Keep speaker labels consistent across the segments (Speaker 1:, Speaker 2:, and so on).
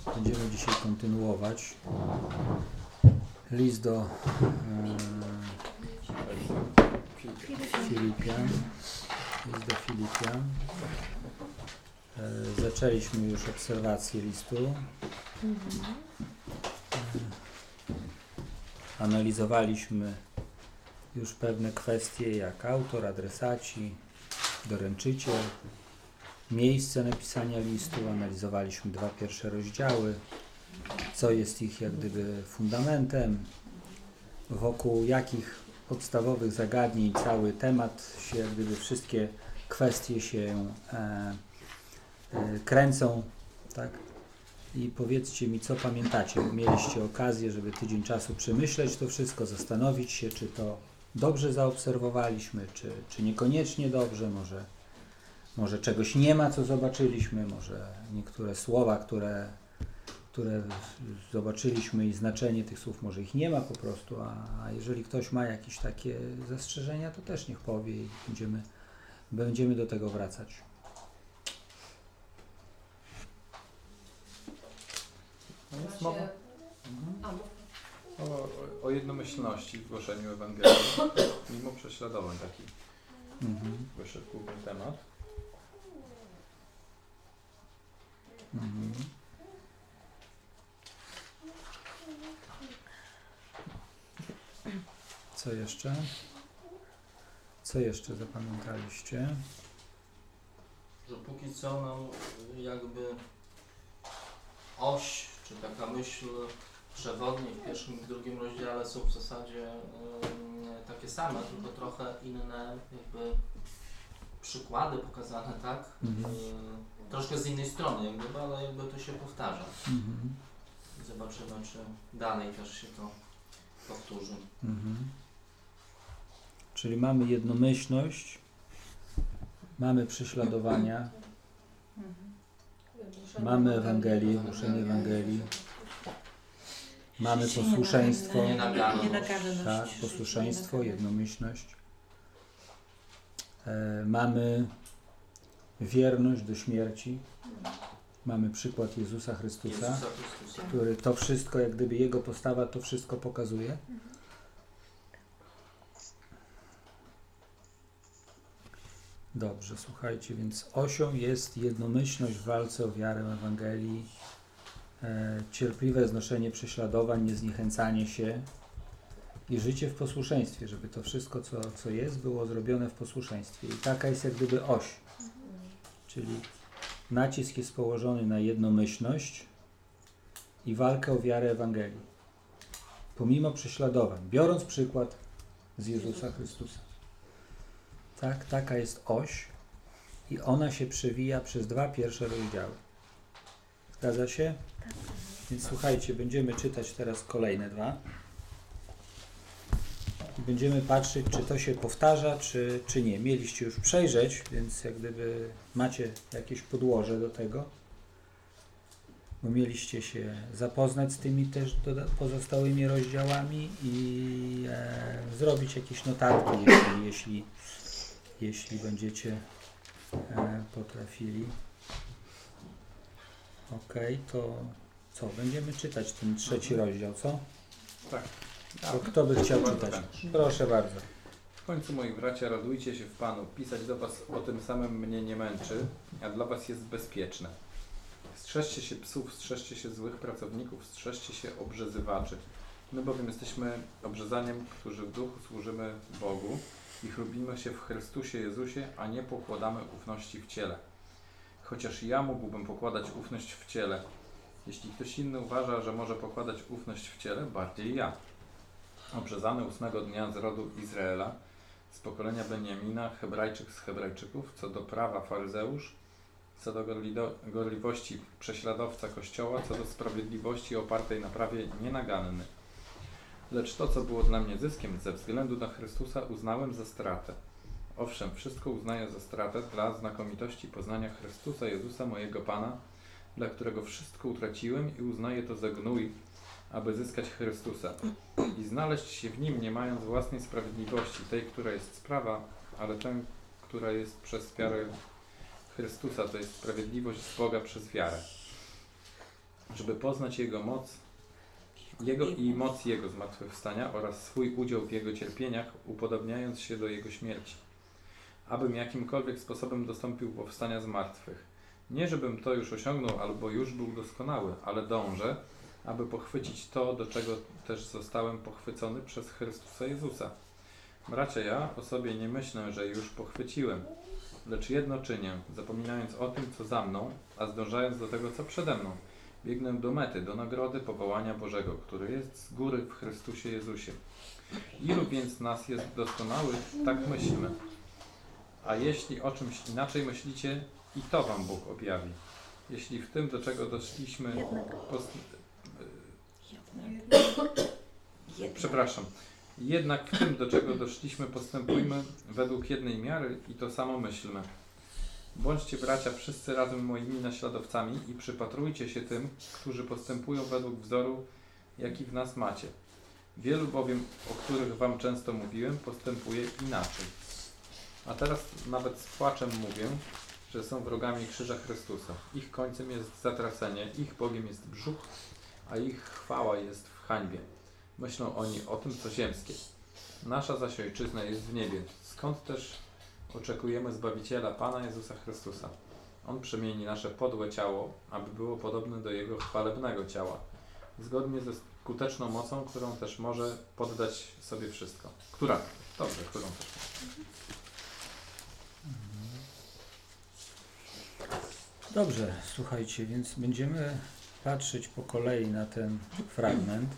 Speaker 1: Będziemy dzisiaj kontynuować list do Filipian. List do Filipian. Zaczęliśmy już obserwację listu. Analizowaliśmy już pewne kwestie jak autor, adresaci, doręczyciel, miejsce napisania listu. Analizowaliśmy 2 pierwsze rozdziały, co jest ich jak gdyby fundamentem, wokół jakich podstawowych zagadnień cały temat się, jak gdyby wszystkie kwestie się kręcą, tak? I powiedzcie mi, co pamiętacie. Mieliście okazję, żeby tydzień czasu przemyśleć to wszystko, zastanowić się, czy to dobrze zaobserwowaliśmy, czy niekoniecznie dobrze, może czegoś nie ma, co zobaczyliśmy, może niektóre słowa, które zobaczyliśmy i znaczenie tych słów, może ich nie ma po prostu, a jeżeli ktoś ma jakieś takie zastrzeżenia, to też niech powie i będziemy do tego wracać.
Speaker 2: Jest mowa o jednomyślności w głoszeniu Ewangelii, mimo prześladowań, taki wyszedł główny temat.
Speaker 1: Co jeszcze? Co jeszcze zapamiętaliście?
Speaker 3: Że póki co nam jakby oś, czy taka myśl przewodnia w pierwszym i w drugim rozdziale są w zasadzie takie same, tylko trochę inne jakby przykłady pokazane, tak? Troszkę z innej strony jakby, ale jakby to się powtarza. Zobaczymy, czy dalej też się to powtórzy.
Speaker 1: Czyli mamy jednomyślność, mamy prześladowania, mamy Ewangelię, głoszenie Ewangelii, mamy posłuszeństwo, tak, posłuszeństwo, jednomyślność, mamy wierność do śmierci, mamy przykład Jezusa Chrystusa, który to wszystko, jak gdyby Jego postawa to wszystko pokazuje. Dobrze, słuchajcie, więc osią jest jednomyślność w walce o wiarę Ewangelii, cierpliwe znoszenie prześladowań, niezniechęcanie się i życie w posłuszeństwie, żeby to wszystko, co jest, było zrobione w posłuszeństwie. I taka jest jak gdyby oś, czyli nacisk jest położony na jednomyślność i walkę o wiarę Ewangelii, pomimo prześladowań, biorąc przykład z Jezusa Chrystusa. Tak, taka jest oś i ona się przewija przez 2 pierwsze rozdziały. Zgadza się? Tak. Więc słuchajcie, będziemy czytać teraz kolejne 2. I będziemy patrzeć, czy to się powtarza, czy nie. Mieliście już przejrzeć, więc jak gdyby macie jakieś podłoże do tego, bo mieliście się zapoznać z tymi też pozostałymi rozdziałami i zrobić jakieś notatki, jeśli będziecie potrafili. Okej, to co? Będziemy czytać ten 3 rozdział, co?
Speaker 2: Tak.
Speaker 1: To kto by chciał czytać? Proszę bardzo.
Speaker 2: W końcu, moi bracia, radujcie się w Panu. Pisać do was o tym samym mnie nie męczy, a dla was jest bezpieczne. Strzeżcie się psów, strzeżcie się złych pracowników, strzeżcie się obrzezywaczy. My bowiem jesteśmy obrzezaniem, którzy w duchu służymy Bogu i chlubimy się w Chrystusie Jezusie, a nie pokładamy ufności w ciele. Chociaż ja mógłbym pokładać ufność w ciele. Jeśli ktoś inny uważa, że może pokładać ufność w ciele, bardziej ja. Obrzezany 8 dnia z rodu Izraela, z pokolenia Beniamina, Hebrajczyk z Hebrajczyków, co do prawa faryzeusz, co do gorliwości prześladowca Kościoła, co do sprawiedliwości opartej na prawie nienaganny. Lecz to, co było dla mnie zyskiem ze względu na Chrystusa, uznałem za stratę. Owszem, wszystko uznaję za stratę dla znakomitości poznania Chrystusa Jezusa, mojego Pana, dla którego wszystko utraciłem i uznaję to za gnój, aby zyskać Chrystusa i znaleźć się w Nim, nie mając własnej sprawiedliwości, tej, która jest z prawa, ale tę, która jest przez wiarę Chrystusa, to jest sprawiedliwość z Boga przez wiarę. żeby poznać Jego moc, moc Jego zmartwychwstania oraz swój udział w Jego cierpieniach, upodobniając się do Jego śmierci, abym jakimkolwiek sposobem dostąpił powstania z martwych. Nie żebym to już osiągnął albo już był doskonały, ale dążę, aby pochwycić to, do czego też zostałem pochwycony przez Chrystusa Jezusa. Bracia, ja o sobie nie myślę, że już pochwyciłem, lecz jedno czynię, zapominając o tym, co za mną, a zdążając do tego, co przede mną. Biegnę do mety, do nagrody powołania Bożego, który jest z góry w Chrystusie Jezusie. Ilu więc nas jest doskonałych, tak myślmy. A jeśli o czymś inaczej myślicie, i to wam Bóg objawi. Jeśli w tym, do czego doszliśmy... Jednak w tym, do czego doszliśmy, postępujmy według jednej miary i to samo myślmy. Bądźcie, bracia, wszyscy razem moimi naśladowcami i przypatrujcie się tym, którzy postępują według wzoru, jaki w nas macie. Wielu bowiem, o których wam często mówiłem, postępuje inaczej. A teraz nawet z płaczem mówię, że są wrogami krzyża Chrystusa. Ich końcem jest zatracenie, ich Bogiem jest brzuch, a ich chwała jest w hańbie. Myślą oni o tym, co ziemskie. Nasza zaś ojczyzna jest w niebie, skąd też oczekujemy Zbawiciela, Pana Jezusa Chrystusa. On przemieni nasze podłe ciało, aby było podobne do Jego chwalebnego ciała, zgodnie ze skuteczną mocą, którą też może poddać sobie wszystko. Którą też może.
Speaker 1: Dobrze, słuchajcie, więc będziemy patrzeć po kolei na ten fragment.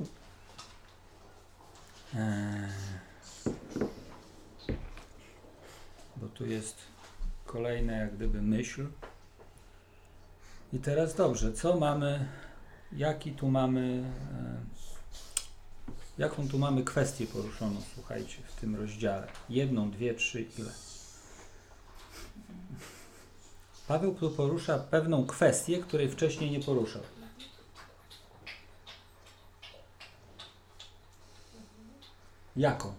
Speaker 1: Bo tu jest kolejna jak gdyby myśl. I teraz dobrze, co mamy, jaką tu mamy kwestię poruszoną, słuchajcie, w tym rozdziale? 1, 2, 3, ile? Paweł tu porusza pewną kwestię, której wcześniej nie poruszał. Jaką?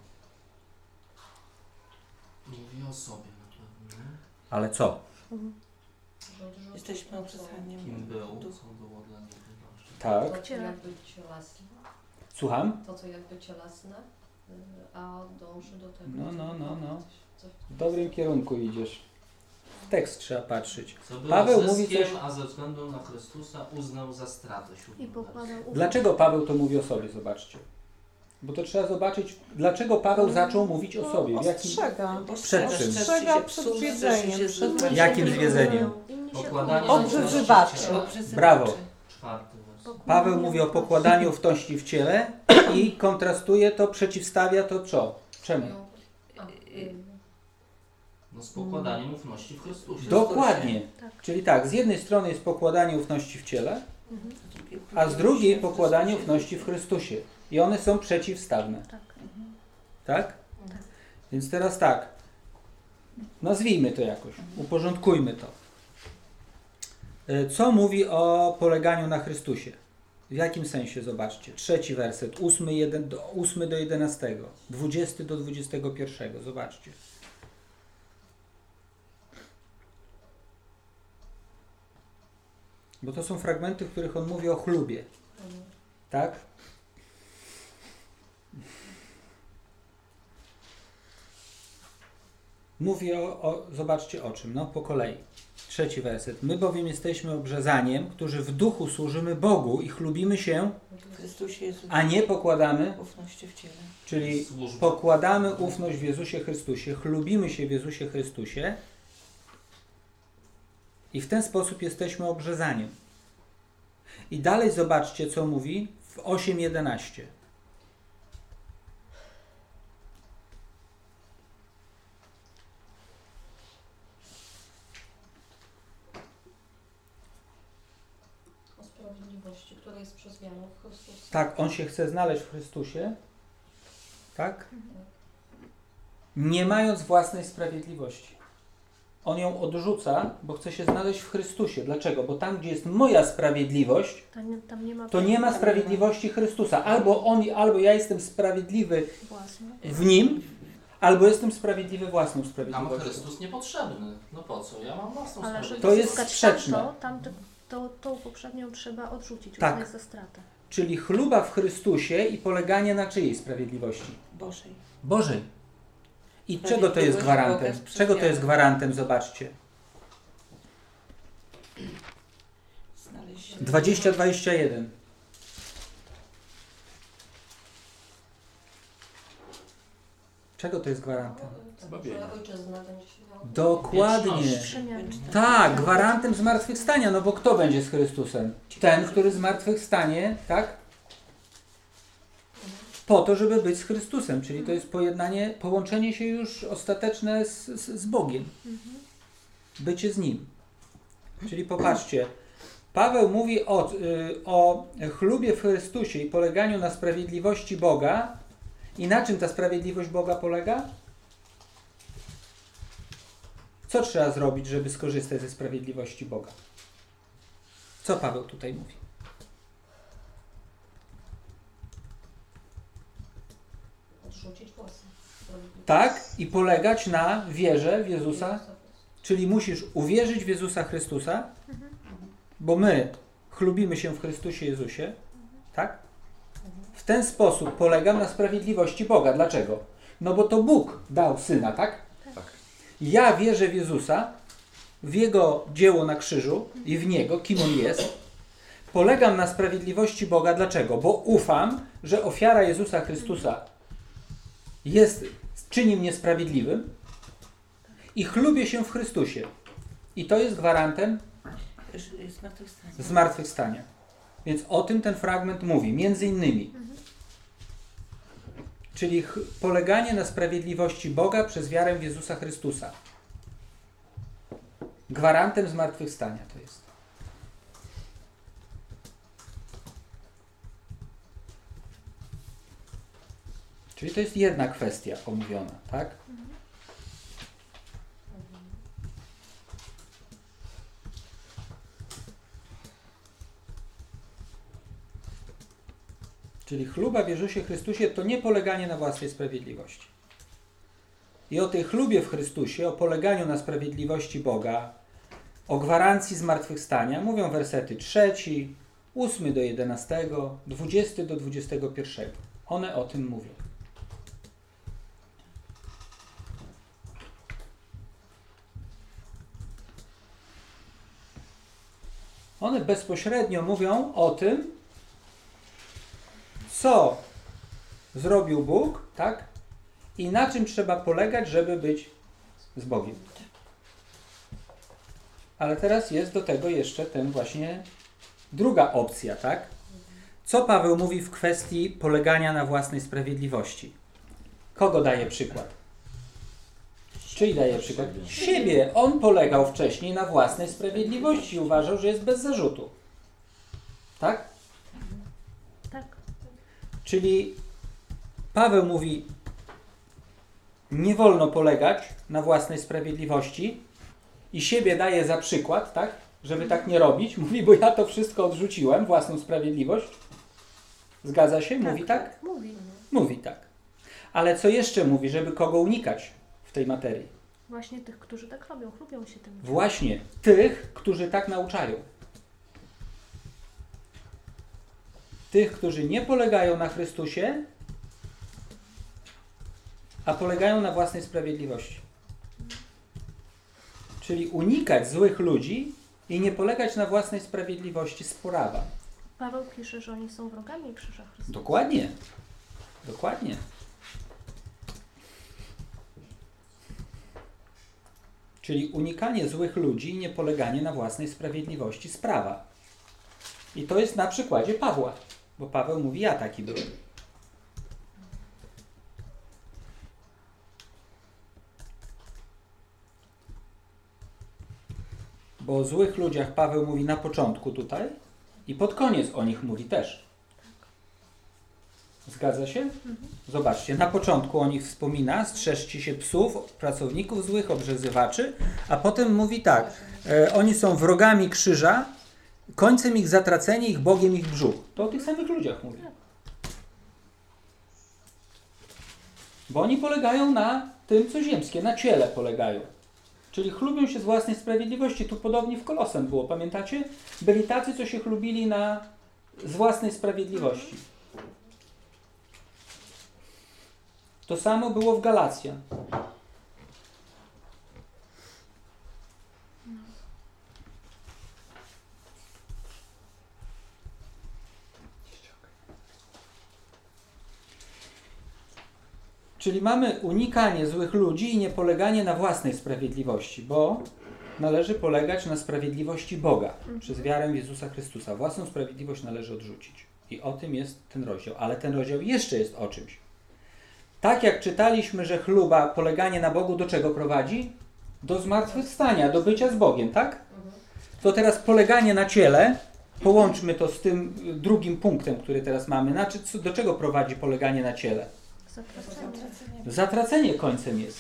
Speaker 3: Mówi o sobie na pewno.
Speaker 1: Ale co?
Speaker 4: Jesteśmy obrzezaniem.
Speaker 3: Kim był, co było dla niego ważne.
Speaker 1: Tak.
Speaker 5: To, co jakby cielesne.
Speaker 1: Słucham?
Speaker 5: To, co jakby cielesne, a dąży do tego.
Speaker 1: No. W dobrym kierunku idziesz. W tekst trzeba patrzeć.
Speaker 3: Co było
Speaker 1: Paweł
Speaker 3: zyskiem,
Speaker 1: mówi coś...
Speaker 3: a ze względu na Chrystusa uznał za stratę.
Speaker 6: I pokładał ufność.
Speaker 1: Dlaczego Paweł to mówi o sobie? Zobaczcie. Bo to trzeba zobaczyć, dlaczego Paweł zaczął mówić o sobie. W jakim... Przed czym?
Speaker 4: Ostrzega przed zwiedzeniem.
Speaker 1: Jakim zwiedzeniem?
Speaker 3: Pokładanie
Speaker 4: Obrzyzywaczy.
Speaker 1: Brawo.
Speaker 3: 4 wers.
Speaker 1: Paweł mówi o pokładaniu ufności w ciele i kontrastuje to, przeciwstawia to co? Czemu?
Speaker 3: No z pokładaniem ufności w Chrystusie.
Speaker 1: Dokładnie.
Speaker 6: Tak.
Speaker 1: Czyli tak, z jednej strony jest pokładanie ufności w ciele, a z drugiej pokładanie ufności w Chrystusie. I one są przeciwstawne.
Speaker 6: Tak.
Speaker 1: Tak? Więc teraz tak, nazwijmy to jakoś, uporządkujmy to. Co mówi o poleganiu na Chrystusie? W jakim sensie? Zobaczcie. 3 werset, 8 do 11, 20 do 21. Zobaczcie. Bo to są fragmenty, w których on mówi o chlubie. Tak? Mówi zobaczcie o czym, no po kolei. 3 werset. My bowiem jesteśmy obrzezaniem, którzy w duchu służymy Bogu i chlubimy się,
Speaker 4: W Chrystusie Jezusie.
Speaker 1: a nie pokładamy,
Speaker 4: Ufności w ciele.
Speaker 1: czyli
Speaker 3: Służba.
Speaker 1: pokładamy ufność w Jezusie Chrystusie, chlubimy się w Jezusie Chrystusie i w ten sposób jesteśmy obrzezaniem. I dalej zobaczcie, co mówi w 8:11.
Speaker 5: O sprawiedliwości, która jest przez wiarę w Chrystusa.
Speaker 1: Tak, on się chce znaleźć w Chrystusie, tak? Nie mając własnej sprawiedliwości. On ją odrzuca, bo chce się znaleźć w Chrystusie. Dlaczego? Bo tam, gdzie jest moja sprawiedliwość,
Speaker 6: Tam nie ma
Speaker 1: to nie ma sprawiedliwości Chrystusa. Albo ja jestem sprawiedliwy
Speaker 6: własnej.
Speaker 1: w Nim, albo jestem sprawiedliwy własną
Speaker 3: Nam
Speaker 1: sprawiedliwością.
Speaker 3: Chrystus niepotrzebny. No po co? Ja mam własną
Speaker 6: Ale żeby
Speaker 3: sprawiedliwość.
Speaker 1: To jest
Speaker 6: zyskać
Speaker 1: sprzeczne.
Speaker 6: tamto, tą poprzednią trzeba odrzucić,
Speaker 1: Tak.
Speaker 6: uznać za stratę.
Speaker 1: Czyli chluba w Chrystusie i poleganie na czyjej sprawiedliwości?
Speaker 4: Bożej.
Speaker 1: Bożej. I czego to jest gwarantem? Czego to jest gwarantem? Zobaczcie.
Speaker 4: Znaleźć się.
Speaker 1: 20-21. Czego to jest gwarantem?
Speaker 2: Zbawienia.
Speaker 5: Że ojczyzna będzie się miała.
Speaker 1: Dokładnie.
Speaker 3: Wieczność.
Speaker 6: Przemiany.
Speaker 1: Tak, gwarantem zmartwychwstania, no bo kto będzie z Chrystusem? Ten, który zmartwychwstanie, tak? Po to, żeby być z Chrystusem, czyli to jest pojednanie, połączenie się już ostateczne z Bogiem. Bycie z Nim. Czyli popatrzcie, Paweł mówi o chlubie w Chrystusie i poleganiu na sprawiedliwości Boga. I na czym ta sprawiedliwość Boga polega? Co trzeba zrobić, żeby skorzystać ze sprawiedliwości Boga? Co Paweł tutaj mówi?
Speaker 5: Odrzucić własne.
Speaker 1: Tak, i polegać na wierze w Jezusa, czyli musisz uwierzyć w Jezusa Chrystusa, bo my chlubimy się w Chrystusie Jezusie, tak? W ten sposób polegam na sprawiedliwości Boga. Dlaczego? No bo to Bóg dał Syna, tak?
Speaker 2: Tak.
Speaker 1: Ja wierzę w Jezusa, w Jego dzieło na krzyżu i w Niego, kim On jest. Polegam na sprawiedliwości Boga. Dlaczego? Bo ufam, że ofiara Jezusa Chrystusa czyni mnie sprawiedliwym i chlubię się w Chrystusie. I to jest gwarantem
Speaker 4: Zmartwychwstanie.
Speaker 1: zmartwychwstania. Więc o tym ten fragment mówi, między innymi. Czyli poleganie na sprawiedliwości Boga przez wiarę w Jezusa Chrystusa. Gwarantem zmartwychwstania to jest. Czyli to jest jedna kwestia omówiona, tak? Czyli chluba w Jezusie Chrystusie to nie poleganie na własnej sprawiedliwości. I o tej chlubie w Chrystusie, o poleganiu na sprawiedliwości Boga, o gwarancji zmartwychwstania mówią wersety 3, 8 do 11, 20 do 21. One o tym mówią. One bezpośrednio mówią o tym, co zrobił Bóg, tak? I na czym trzeba polegać, żeby być z Bogiem. Ale teraz jest do tego jeszcze ten właśnie druga opcja, tak? Co Paweł mówi w kwestii polegania na własnej sprawiedliwości? Kogo daje przykład? Czyj daje przykład? Siebie. On polegał wcześniej na własnej sprawiedliwości i uważał, że jest bez zarzutu. Tak?
Speaker 6: Tak.
Speaker 1: Czyli Paweł mówi, nie wolno polegać na własnej sprawiedliwości i siebie daje za przykład, tak? Żeby tak nie robić. Mówi, bo ja to wszystko odrzuciłem, własną sprawiedliwość. Zgadza się? Mówi tak?
Speaker 6: Mówi.
Speaker 1: Mówi tak. Ale co jeszcze mówi, żeby kogo unikać w tej materii?
Speaker 6: Właśnie tych, którzy tak robią, chlubią się tym.
Speaker 1: Właśnie tych, którzy tak nauczają. Tych, którzy nie polegają na Chrystusie, a polegają na własnej sprawiedliwości. Czyli unikać złych ludzi i nie polegać na własnej sprawiedliwości z prawa.
Speaker 6: Paweł pisze, że oni są wrogami krzyża Chrystusa.
Speaker 1: Dokładnie. Dokładnie. Czyli unikanie złych ludzi i nie poleganie na własnej sprawiedliwości z prawa. I to jest na przykładzie Pawła. Bo Paweł mówi, ja taki byłem. Bo o złych ludziach Paweł mówi na początku tutaj i pod koniec o nich mówi też. Zgadza się? Zobaczcie, na początku o nich wspomina, strzeżcie się psów, pracowników złych, obrzezywaczy, a potem mówi tak, oni są wrogami krzyża, końcem ich zatracenie, ich Bogiem, ich brzuch. To o tych samych ludziach mówi. Bo oni polegają na tym, co ziemskie, na ciele polegają. Czyli chlubią się z własnej sprawiedliwości. Tu podobnie w Kolosem było, pamiętacie? Byli tacy, co się chlubili z własnej sprawiedliwości. To samo było w Galacjan. Czyli mamy unikanie złych ludzi i nie poleganie na własnej sprawiedliwości, bo należy polegać na sprawiedliwości Boga przez wiarę w Jezusa Chrystusa. Własną sprawiedliwość należy odrzucić. I o tym jest ten rozdział. Ale ten rozdział jeszcze jest o czymś. Tak jak czytaliśmy, że chluba, poleganie na Bogu do czego prowadzi? Do zmartwychwstania, do bycia z Bogiem, tak? To teraz poleganie na ciele, połączmy to z tym drugim punktem, który teraz mamy. Do czego prowadzi poleganie na ciele? Zatracenie końcem jest.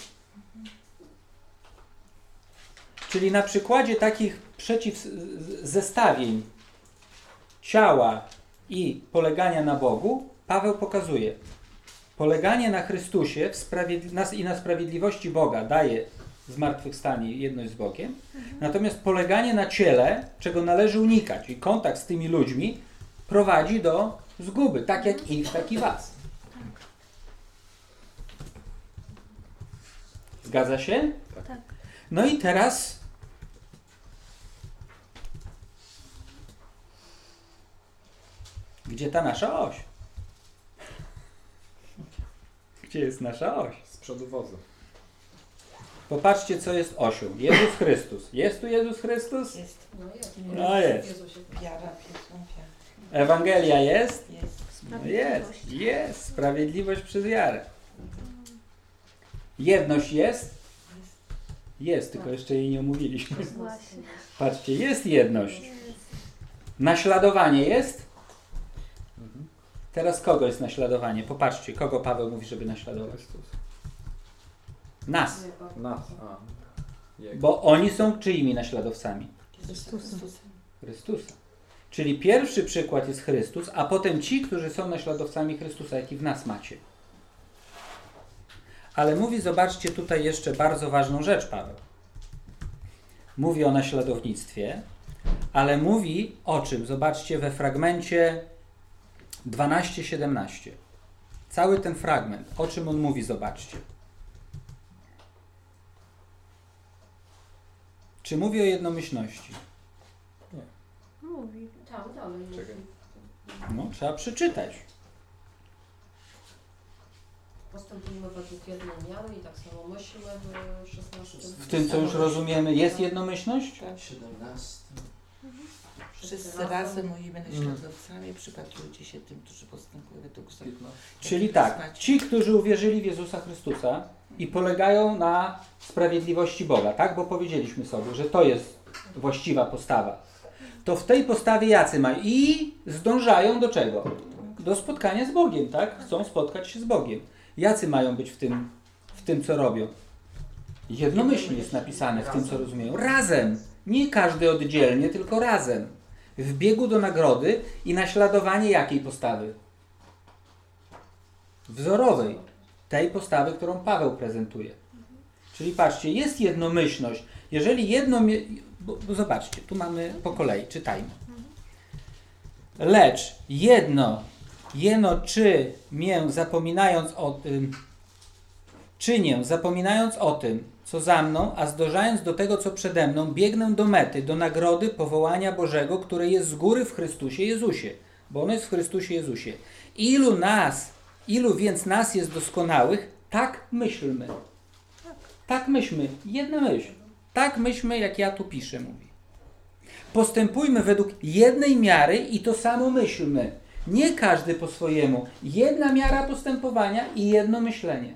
Speaker 1: Czyli na przykładzie takich zestawień ciała i polegania na Bogu, Paweł pokazuje, poleganie na Chrystusie i na sprawiedliwości Boga daje zmartwychwstanie i jedność z Bogiem, natomiast poleganie na ciele, czego należy unikać i kontakt z tymi ludźmi prowadzi do zguby, tak jak ich, tak i was. Zgadza się?
Speaker 6: Tak.
Speaker 1: No i teraz gdzie ta nasza oś? Gdzie jest nasza oś?
Speaker 2: Z przodu wozu.
Speaker 1: Popatrzcie, co jest osią. Jezus Chrystus. Jest tu Jezus Chrystus?
Speaker 4: Jest.
Speaker 1: No jest.
Speaker 4: Wiara, piękna wiara.
Speaker 1: Ewangelia jest?
Speaker 4: Jest.
Speaker 1: No jest. Jest. Sprawiedliwość przez wiarę. Jedność jest? Jest, tylko jeszcze jej nie omówiliśmy.
Speaker 6: Właśnie.
Speaker 1: Patrzcie, jest jedność. Naśladowanie jest? Teraz kogo jest naśladowanie? Popatrzcie, kogo Paweł mówi, żeby naśladować? Nas.
Speaker 2: Nas. Jego.
Speaker 1: Bo oni są czyimi naśladowcami? Chrystusa. Czyli pierwszy przykład jest Chrystus, a potem ci, którzy są naśladowcami Chrystusa, jaki w nas macie. Ale mówi, zobaczcie tutaj jeszcze bardzo ważną rzecz, Paweł. Mówi o naśladownictwie, ale mówi o czym? Zobaczcie we fragmencie 12-17. Cały ten fragment. O czym on mówi? Zobaczcie. Czy mówi o jednomyślności?
Speaker 6: Mówi.
Speaker 5: Tam dalej.
Speaker 2: Czekaj.
Speaker 1: No, trzeba przeczytać.
Speaker 5: Postępujemy według jednej miary i tak samo myślmy w 16.
Speaker 1: W tym, co już rozumiemy, jest jednomyślność?
Speaker 3: 17.
Speaker 4: Wszyscy razem mówimy naśladowcami, przypatrujcie się tym, którzy postępują według sobie.
Speaker 1: Czyli tak, ci, którzy uwierzyli w Jezusa Chrystusa i polegają na sprawiedliwości Boga, tak? Bo powiedzieliśmy sobie, że to jest właściwa postawa. To w tej postawie jacy mają? I zdążają do czego? Do spotkania z Bogiem, tak? Chcą spotkać się z Bogiem. Jacy mają być w tym, co robią? Jednomyślnie jest napisane w tym, co rozumieją. Razem. Nie każdy oddzielnie, tylko razem. W biegu do nagrody i naśladowanie jakiej postawy? Wzorowej. Tej postawy, którą Paweł prezentuje. Czyli patrzcie, jest jednomyślność. Jeżeli bo zobaczcie, tu mamy po kolei, czytajmy. Lecz jeno czynię, zapominając o tym, co za mną, a zdążając do tego, co przede mną, biegnę do mety, do nagrody powołania Bożego, które jest z góry w Chrystusie Jezusie. Bo ono jest w Chrystusie Jezusie. Ilu więc nas jest doskonałych, tak myślmy. Tak myślmy. Jedna myśl. Tak myślmy, jak ja tu piszę, mówi. Postępujmy według jednej miary i to samo myślmy. Nie każdy po swojemu. Jedna miara postępowania i jedno myślenie.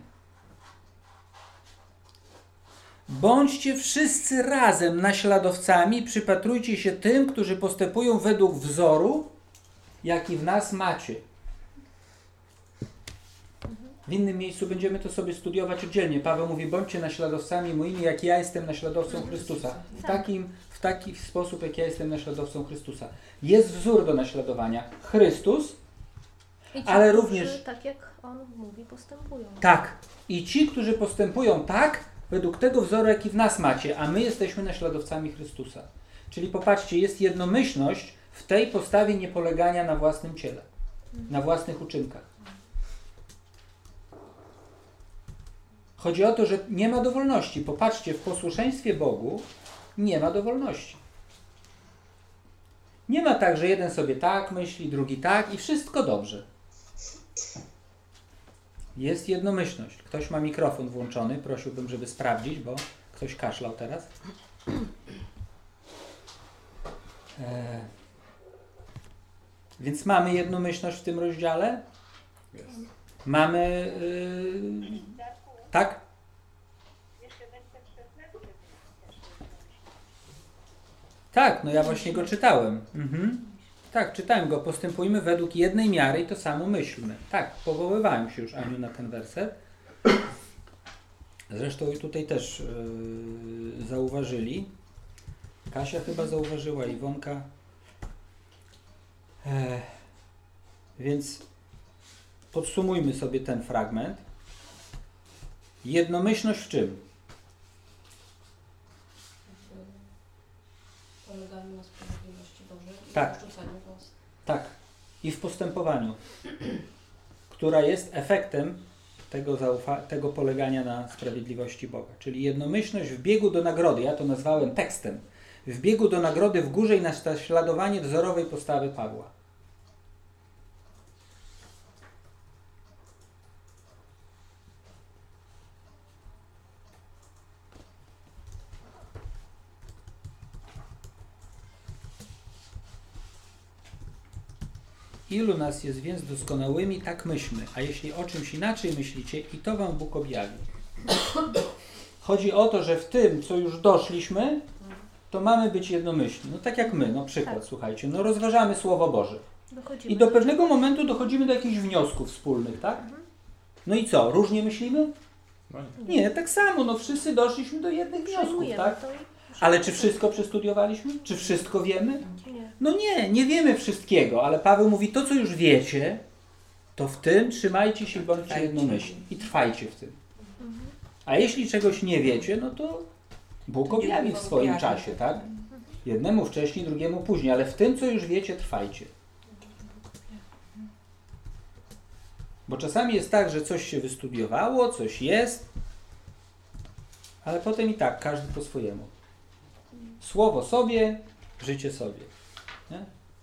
Speaker 1: Bądźcie wszyscy razem naśladowcami, przypatrujcie się tym, którzy postępują według wzoru, jaki w nas macie. W innym miejscu będziemy to sobie studiować oddzielnie. Paweł mówi, bądźcie naśladowcami moimi, jak ja jestem naśladowcą Chrystusa. W taki sposób, jak ja jestem naśladowcą Chrystusa. Jest wzór do naśladowania. Chrystus,
Speaker 6: I ci,
Speaker 1: ale
Speaker 6: którzy,
Speaker 1: również...
Speaker 6: tak jak on mówi, postępują.
Speaker 1: Tak. I ci, którzy postępują tak, według tego wzoru, jaki w nas macie, a my jesteśmy naśladowcami Chrystusa. Czyli popatrzcie, jest jednomyślność w tej postawie niepolegania na własnym ciele, na własnych uczynkach. Chodzi o to, że nie ma dowolności. Popatrzcie, w posłuszeństwie Bogu nie ma dowolności. Nie ma tak, że jeden sobie tak myśli, drugi tak i wszystko dobrze. Jest jednomyślność. Ktoś ma mikrofon włączony, prosiłbym, żeby sprawdzić, bo ktoś kaszlał teraz. Więc mamy jednomyślność w tym rozdziale.
Speaker 2: Jest.
Speaker 1: Mamy... tak? Tak, no ja właśnie go czytałem. Tak, czytałem go. Postępujmy według jednej miary i to samo myślmy. Tak, powoływałem się już, Aniu, na ten werset. Zresztą i tutaj też zauważyli. Kasia chyba zauważyła, Iwonka. Więc podsumujmy sobie ten fragment. Jednomyślność w czym?
Speaker 5: Poleganiu na sprawiedliwości Bożej i
Speaker 1: Tak.
Speaker 5: odrzucaniu własnych.
Speaker 1: Tak. I w postępowaniu, która jest efektem tego polegania na sprawiedliwości Boga. Czyli jednomyślność w biegu do nagrody. Ja to nazwałem tekstem. W biegu do nagrody w górze i naśladowanie wzorowej postawy Pawła. Ilu nas jest więc doskonałymi, tak myślmy, a jeśli o czymś inaczej myślicie, i to wam Bóg objawi. Chodzi o to, że w tym, co już doszliśmy, to mamy być jednomyślni. No tak jak my, no przykład,
Speaker 6: Tak.
Speaker 1: słuchajcie, no rozważamy Słowo Boże.
Speaker 6: Dochodzimy
Speaker 1: I do pewnego momentu dochodzimy do jakichś wniosków wspólnych, tak? No i co, różnie myślimy?
Speaker 2: No nie.
Speaker 1: Nie, tak samo, no wszyscy doszliśmy do jednych wniosków,
Speaker 6: Przejmujemy
Speaker 1: tak?
Speaker 6: to i...
Speaker 1: Ale czy wszystko przestudiowaliśmy? Czy wszystko wiemy?
Speaker 6: Nie.
Speaker 1: No nie wiemy wszystkiego, ale Paweł mówi, to co już wiecie, to w tym trzymajcie się i bądźcie jednomyślni i trwajcie w tym. A jeśli czegoś nie wiecie, no to Bóg objawi w swoim czasie, tak? Jednemu wcześniej, drugiemu później, ale w tym co już wiecie, trwajcie. Bo czasami jest tak, że coś się wystudiowało, coś jest, ale potem i tak, każdy po swojemu. Słowo sobie, życie sobie. Nie?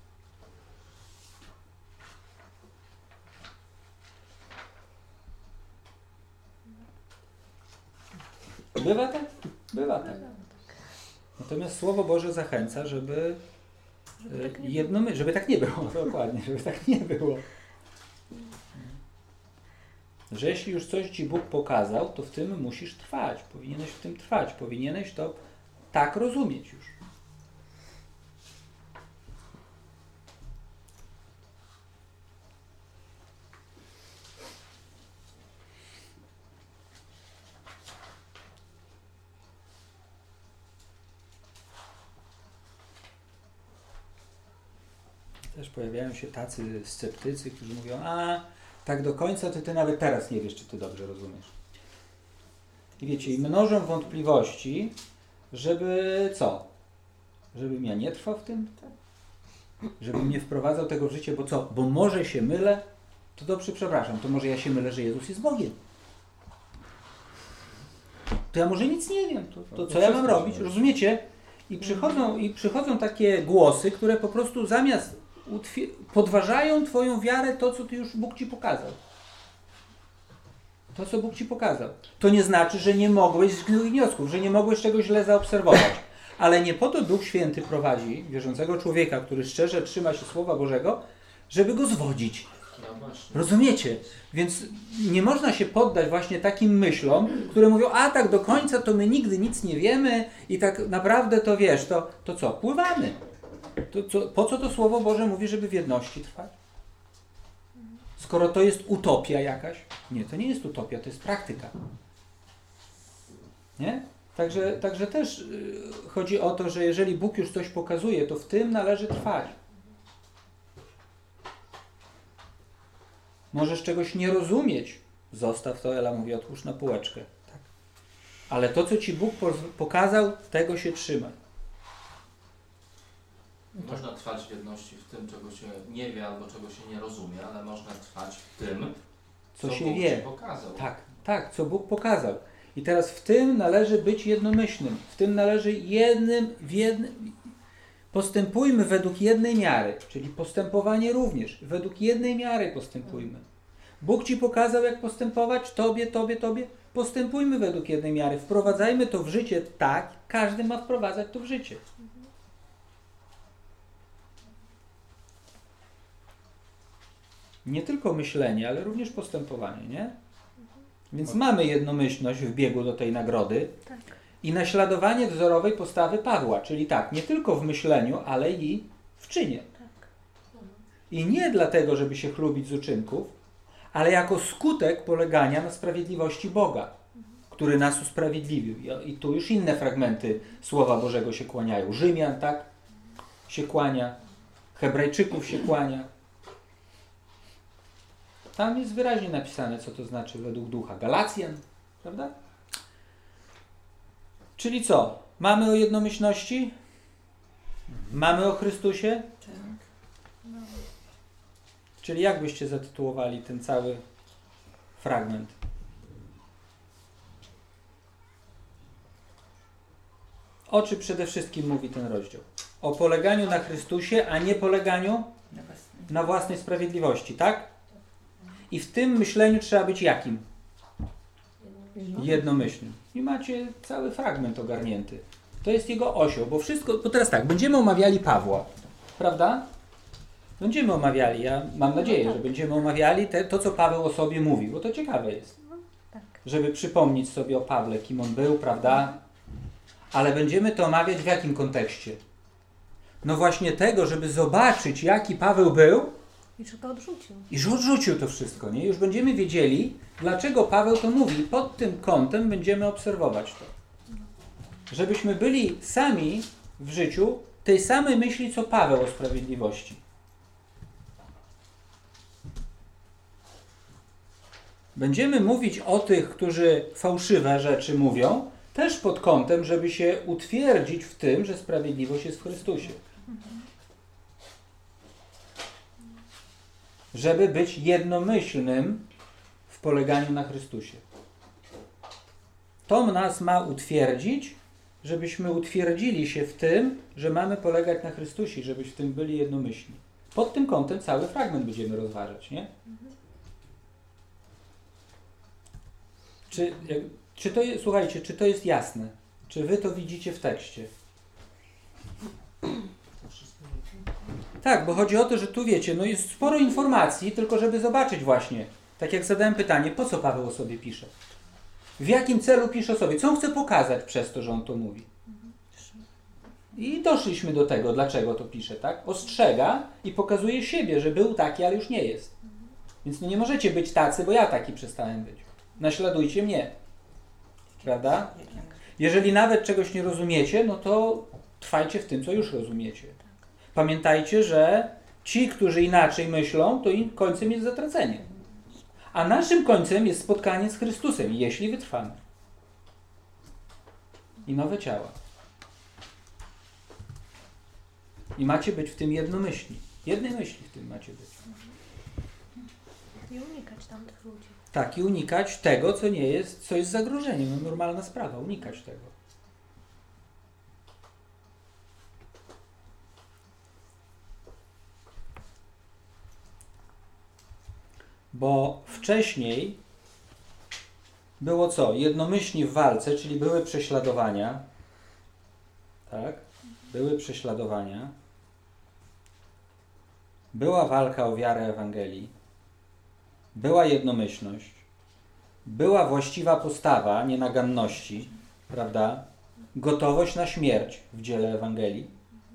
Speaker 1: Bywa tak? Bywa tak. Natomiast Słowo Boże zachęca, żeby żeby tak nie było. Dokładnie, żeby tak nie było. Że jeśli już coś Ci Bóg pokazał, to w tym musisz trwać. Powinieneś w tym trwać. Powinieneś to tak rozumieć już. Też pojawiają się tacy sceptycy, którzy mówią, tak do końca to ty nawet teraz nie wiesz, czy ty dobrze rozumiesz. I wiecie, i mnożą wątpliwości, żeby co? Żebym ja nie trwał w tym? Żebym nie wprowadzał tego w życie, bo co? Bo może się mylę? To dobrze, przepraszam, to może ja się mylę, że Jezus jest Bogiem. To ja może nic nie wiem. To co ja mam robić? Rozumiecie? I przychodzą takie głosy, które po prostu zamiast podważają Twoją wiarę, to co już Bóg Ci pokazał. To co Bóg Ci pokazał. To nie znaczy, że nie mogłeś z wniosków, że nie mogłeś czegoś źle zaobserwować. Ale nie po to Duch Święty prowadzi wierzącego człowieka, który szczerze trzyma się Słowa Bożego, żeby go zwodzić.
Speaker 3: No właśnie.
Speaker 1: Rozumiecie? Więc nie można się poddać właśnie takim myślom, które mówią, tak do końca to my nigdy nic nie wiemy i tak naprawdę to wiesz, to co? Pływamy. Po co to Słowo Boże mówi, żeby w jedności trwać? Skoro to jest utopia jakaś? Nie, to nie jest utopia, to jest praktyka. Nie? Także też chodzi o to, że jeżeli Bóg już coś pokazuje, to w tym należy trwać. Możesz czegoś nie rozumieć. Zostaw to, Ela mówi, odłóż na półeczkę. Tak. Ale to, co Ci Bóg pokazał, tego się trzymaj.
Speaker 3: Można trwać w jedności w tym, czego się nie wie albo czego się nie rozumie, ale można trwać w tym,
Speaker 1: Co
Speaker 3: co
Speaker 1: się
Speaker 3: Bóg
Speaker 1: wie.
Speaker 3: Ci pokazał.
Speaker 1: Tak, co Bóg pokazał. I teraz w tym należy być jednomyślnym. W tym należy postępujmy według jednej miary, czyli postępowanie również. Według jednej miary postępujmy. Bóg Ci pokazał, jak postępować, Tobie. Postępujmy według jednej miary. Wprowadzajmy to w życie tak, każdy ma wprowadzać to w życie. Nie tylko myślenie, ale również postępowanie, nie? Więc mamy jednomyślność w biegu do tej nagrody
Speaker 6: Tak.
Speaker 1: i naśladowanie wzorowej postawy Pawła, czyli tak, nie tylko w myśleniu, ale i w czynie.
Speaker 6: Tak.
Speaker 1: I nie dlatego, żeby się chlubić z uczynków, ale jako skutek polegania na sprawiedliwości Boga, który nas usprawiedliwił. I tu już inne fragmenty Słowa Bożego się kłaniają. Rzymian, tak? Się kłania. Hebrajczyków się kłania. Tam jest wyraźnie napisane, co to znaczy według ducha. Galacjan, prawda? Czyli co? Mamy o jednomyślności? Mamy o Chrystusie?
Speaker 4: Tak.
Speaker 1: Czyli jak byście zatytułowali ten cały fragment? O czym przede wszystkim mówi ten rozdział? O poleganiu na Chrystusie, a nie poleganiu na własnej sprawiedliwości, tak? I w tym myśleniu trzeba być jakim? Jednomyślnym. I macie cały fragment ogarnięty. To jest jego osioł, bo wszystko... Bo teraz tak, będziemy omawiali Pawła, prawda? Będziemy omawiali, ja mam nadzieję, że będziemy omawiali to, co Paweł o sobie mówił, bo to ciekawe jest.
Speaker 6: Tak.
Speaker 1: Żeby przypomnieć sobie o Pawle, kim on był, prawda? Ale będziemy to omawiać w jakim kontekście? No właśnie tego, żeby zobaczyć, jaki Paweł był
Speaker 6: I że to odrzucił.
Speaker 1: i że odrzucił to wszystko, nie? Już będziemy wiedzieli, dlaczego Paweł to mówi. I pod tym kątem będziemy obserwować to. Żebyśmy byli sami w życiu tej samej myśli, co Paweł o sprawiedliwości. Będziemy mówić o tych, którzy fałszywe rzeczy mówią, też pod kątem, żeby się utwierdzić w tym, że sprawiedliwość jest w Chrystusie. Żeby być jednomyślnym w poleganiu na Chrystusie. To nas ma utwierdzić, żebyśmy utwierdzili się w tym, że mamy polegać na Chrystusie, żebyśmy w tym byli jednomyślni. Pod tym kątem cały fragment będziemy rozważać, nie? Czy to jest, słuchajcie, czy to jest jasne? Czy wy to widzicie w tekście? Tak, bo chodzi o to, że tu wiecie, no jest sporo informacji, tylko żeby zobaczyć właśnie, tak jak zadałem pytanie, po co Paweł o sobie pisze? W jakim celu pisze o sobie? Co on chce pokazać przez to, że on to mówi? I doszliśmy do tego, dlaczego to pisze, tak? Ostrzega i pokazuje siebie, że był taki, ale już nie jest. Więc no nie możecie być tacy, bo ja taki przestałem być. Naśladujcie mnie. Prawda? Jeżeli nawet czegoś nie rozumiecie, no to trwajcie w tym, co już rozumiecie. Pamiętajcie, że ci, którzy inaczej myślą, to im końcem jest zatracenie. A naszym końcem jest spotkanie z Chrystusem, jeśli wytrwamy. I nowe ciała. I macie być w tym jednomyślni. Jednej myśli w tym macie być.
Speaker 6: I unikać tamtych ludzi.
Speaker 1: Tak, i unikać tego, co nie jest, co jest zagrożeniem. No, normalna sprawa, unikać tego. Bo wcześniej było co? Jednomyślni w walce, czyli były prześladowania. Tak? Były prześladowania. Była walka o wiarę Ewangelii. Była jednomyślność. Była właściwa postawa nienaganności, prawda? Gotowość na śmierć w dziele Ewangelii.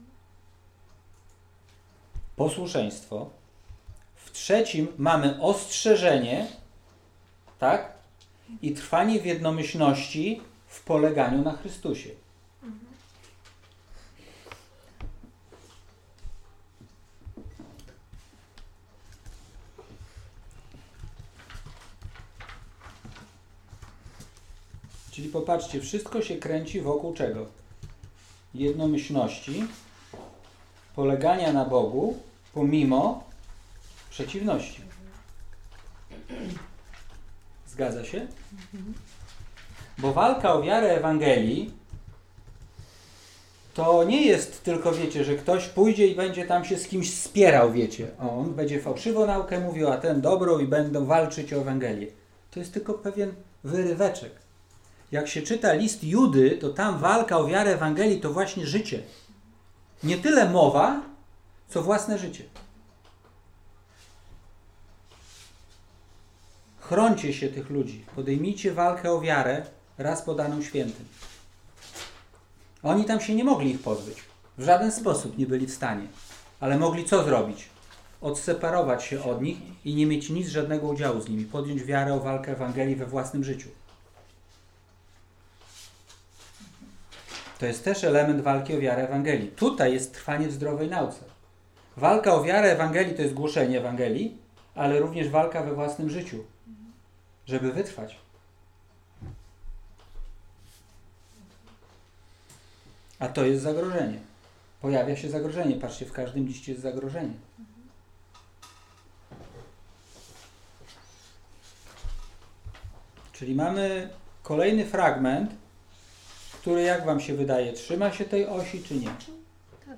Speaker 1: Posłuszeństwo. W trzecim mamy ostrzeżenie, tak? I trwanie w jednomyślności w poleganiu na Chrystusie. Czyli popatrzcie, wszystko się kręci wokół czego? Jednomyślności, polegania na Bogu, pomimo przeciwności. Zgadza się? Bo walka o wiarę Ewangelii to nie jest tylko, wiecie, że ktoś pójdzie i będzie tam się z kimś spierał, wiecie. On będzie fałszywą naukę mówił, a ten dobrą i będą walczyć o Ewangelię. To jest tylko pewien wyryweczek. Jak się czyta list Judy, to tam walka o wiarę Ewangelii to właśnie życie. Nie tyle mowa, co własne życie. Chrońcie się tych ludzi. Podejmijcie walkę o wiarę raz podaną świętym. Oni tam się nie mogli ich pozbyć. W żaden sposób nie byli w stanie. Ale mogli co zrobić? Odseparować się od nich i nie mieć nic, żadnego udziału z nimi. Podjąć wiarę o walkę Ewangelii we własnym życiu. To jest też element walki o wiarę Ewangelii. Tutaj jest trwanie w zdrowej nauce. Walka o wiarę Ewangelii to jest głoszenie Ewangelii, ale również walka we własnym życiu, żeby wytrwać. A to jest zagrożenie. Pojawia się zagrożenie. Patrzcie, w każdym liście jest zagrożenie. Czyli mamy kolejny fragment, który, jak wam się wydaje, trzyma się tej osi, czy nie?
Speaker 6: Tak.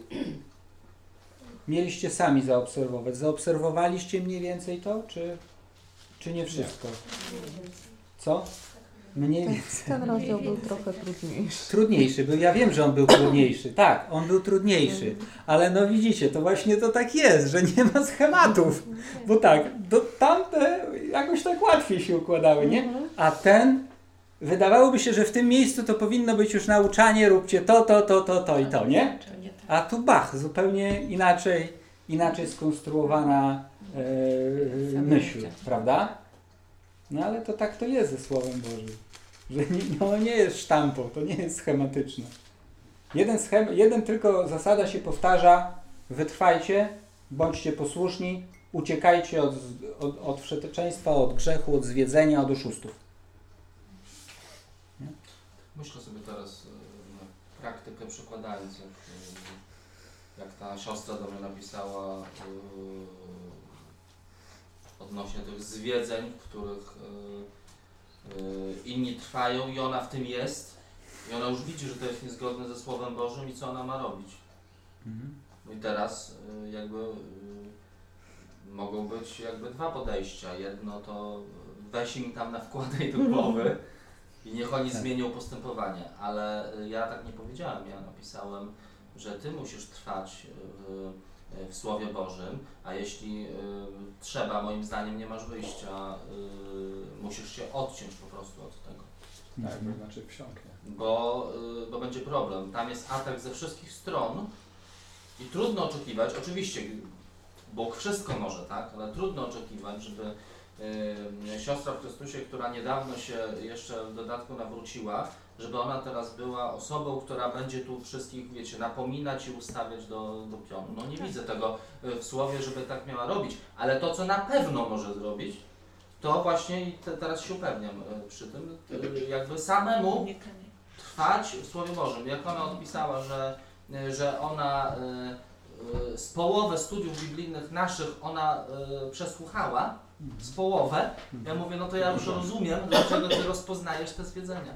Speaker 1: Mieliście sami zaobserwować. Zaobserwowaliście mniej więcej to, czy nie wszystko? Co? Mniej więcej.
Speaker 7: Ten rozdział był trochę trudniejszy.
Speaker 1: Trudniejszy był. Ja wiem, że on był trudniejszy. Tak, on był trudniejszy. Ale no widzicie, to właśnie to tak jest, że nie ma schematów. Bo tak, tamte jakoś tak łatwiej się układały, nie? A ten, wydawałoby się, że w tym miejscu to powinno być już nauczanie, róbcie to i to, nie? A tu bach, zupełnie inaczej skonstruowana myśl, prawda? No ale to tak to jest ze Słowem Bożym. Że nie jest sztampą, to nie jest schematyczne. Jeden tylko zasada się powtarza: wytrwajcie, bądźcie posłuszni, uciekajcie od wszeteczeństwa, od grzechu, od zwiedzenia, od oszustów. Nie?
Speaker 3: Myślę sobie teraz na praktykę przekładając, jak ta siostra do mnie napisała odnośnie tych zwiedzeń, w których inni trwają i ona w tym jest i ona już widzi, że to jest niezgodne ze Słowem Bożym i co ona ma robić. No i teraz mogą być jakby dwa podejścia. Jedno to weź im tam nawkładaj do głowy i niech oni zmienią postępowanie, ale ja tak nie powiedziałem, ja napisałem, że ty musisz trwać w Słowie Bożym, a jeśli trzeba, moim zdaniem nie masz wyjścia, musisz się odciąć po prostu od tego.
Speaker 2: Tak, to znaczy wsiąknie.
Speaker 3: Bo będzie problem. Tam jest atak ze wszystkich stron i trudno oczekiwać, oczywiście Bóg wszystko może, tak, ale trudno oczekiwać, żeby siostra w Chrystusie, która niedawno się jeszcze w dodatku nawróciła, żeby ona teraz była osobą, która będzie tu wszystkich, wiecie, napominać i ustawiać do pionu. No nie widzę tego w Słowie, żeby tak miała robić, ale to, co na pewno może zrobić, to właśnie, i teraz się upewniam przy tym, jakby samemu trwać w Słowie Bożym. Jak ona odpisała, że ona z połowę studiów biblijnych naszych ona przesłuchała, z połowę, ja mówię, no to ja już rozumiem, dlaczego ty rozpoznajesz te zwiedzenia.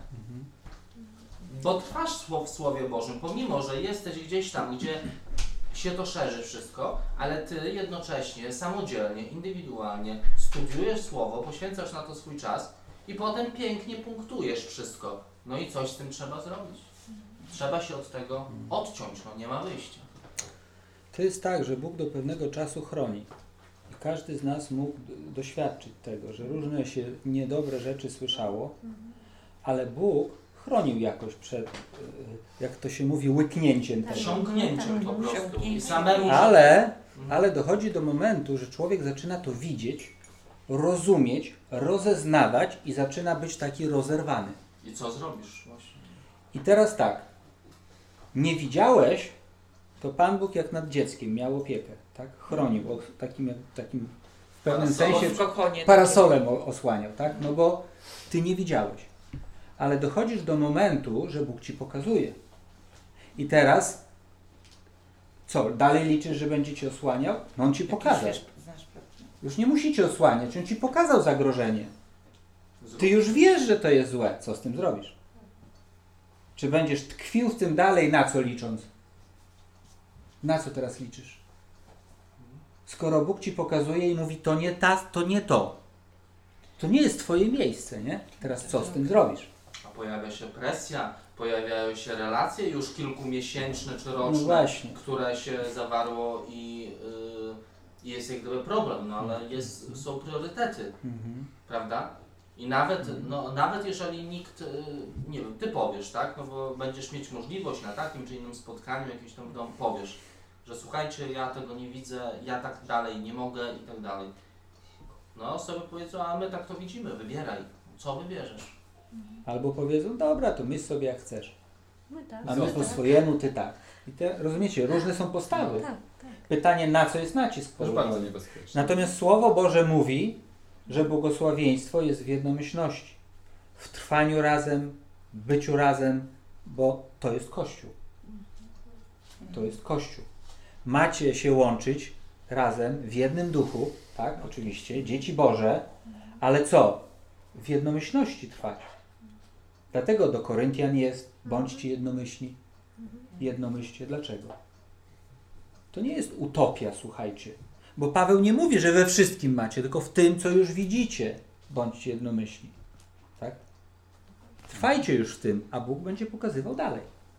Speaker 3: Bo trwasz w Słowie Bożym, pomimo że jesteś gdzieś tam, gdzie się to szerzy wszystko, ale ty jednocześnie, samodzielnie, indywidualnie studiujesz Słowo, poświęcasz na to swój czas i potem pięknie punktujesz wszystko. No i coś z tym trzeba zrobić. Trzeba się od tego odciąć, no nie ma wyjścia.
Speaker 1: To jest tak, że Bóg do pewnego czasu chroni. I każdy z nas mógł doświadczyć tego, że różne się niedobre rzeczy słyszało, ale Bóg chronił jakoś przed, jak to się mówi, łyknięciem tego.
Speaker 3: Wsiąknięciem po prostu. I samemu...
Speaker 1: Ale dochodzi do momentu, że człowiek zaczyna to widzieć, rozumieć, rozeznawać i zaczyna być taki rozerwany.
Speaker 3: I co zrobisz właśnie?
Speaker 1: I teraz tak, nie widziałeś, to Pan Bóg jak nad dzieckiem miał opiekę, tak? Chronił, takim w pewnym sensie parasolem osłaniał, tak? No bo ty nie widziałeś. ale dochodzisz do momentu, że Bóg ci pokazuje. I teraz co? Dalej liczysz, że będzie ci osłaniał? No on ci pokazał.
Speaker 4: Znasz prawdę.
Speaker 1: Już nie musi cię osłaniać, on ci pokazał zagrożenie. Ty już wiesz, że to jest złe. Co z tym zrobisz? Czy będziesz tkwił w tym dalej, na co licząc? Na co teraz liczysz? Skoro Bóg ci pokazuje i mówi, to nie to nie to. To nie jest twoje miejsce, nie? Teraz co z tym zrobisz?
Speaker 3: A pojawia się presja, pojawiają się relacje już kilkumiesięczne czy
Speaker 1: No
Speaker 3: roczne,
Speaker 1: właśnie.
Speaker 3: które się zawarło i jest jak gdyby problem, no ale są priorytety, prawda? I nawet jeżeli nikt, nie wiem, ty powiesz, tak? No bo będziesz mieć możliwość na takim czy innym spotkaniu, jakimś tam w domu powiesz, że słuchajcie, ja tego nie widzę, ja tak dalej nie mogę i tak dalej. No osoby powiedzą, a my tak to widzimy, wybieraj, co wybierzesz?
Speaker 1: Albo powiedzą, dobra, to myśl sobie jak chcesz.
Speaker 6: My tak.
Speaker 1: A my po swojemu, ty tak. I rozumiecie, różne są postawy.
Speaker 6: Tak, tak.
Speaker 1: Pytanie, na co jest nacisk
Speaker 2: To
Speaker 1: położony.
Speaker 2: bardzo niebezpieczne.
Speaker 1: Natomiast Słowo Boże mówi, że błogosławieństwo jest w jednomyślności. W trwaniu razem, w byciu razem, bo to jest Kościół. To jest Kościół. Macie się łączyć razem w jednym duchu, tak, oczywiście, dzieci Boże, ale co? W jednomyślności trwać. Dlatego do Koryntian jest, bądźcie jednomyślni. Jednomyślcie. Dlaczego? To nie jest utopia, słuchajcie. Bo Paweł nie mówi, że we wszystkim macie, tylko w tym, co już widzicie, bądźcie jednomyślni. Tak? Trwajcie już w tym, a Bóg będzie pokazywał dalej.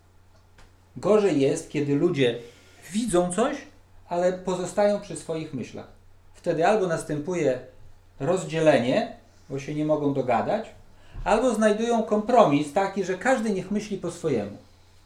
Speaker 1: Gorzej jest, kiedy ludzie widzą coś, ale pozostają przy swoich myślach. Wtedy albo następuje rozdzielenie, bo się nie mogą dogadać, albo znajdują kompromis taki, że każdy niech myśli po swojemu.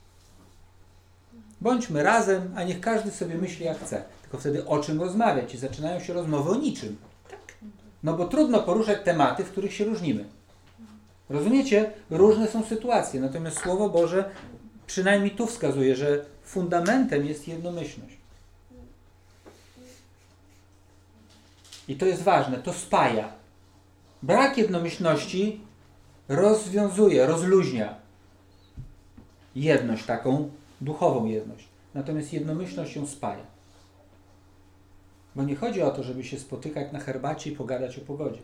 Speaker 1: Bądźmy razem, a niech każdy sobie myśli jak chce. Tylko wtedy o czym rozmawiać? I zaczynają się rozmowy o niczym. No bo trudno poruszać tematy, w których się różnimy. Rozumiecie? Różne są sytuacje. Natomiast Słowo Boże przynajmniej tu wskazuje, że fundamentem jest jednomyślność. I to jest ważne. To spaja. Brak jednomyślności rozwiązuje, rozluźnia jedność taką, duchową jedność. Natomiast jednomyślność ją spaja. Bo nie chodzi o to, żeby się spotykać na herbacie i pogadać o pogodzie.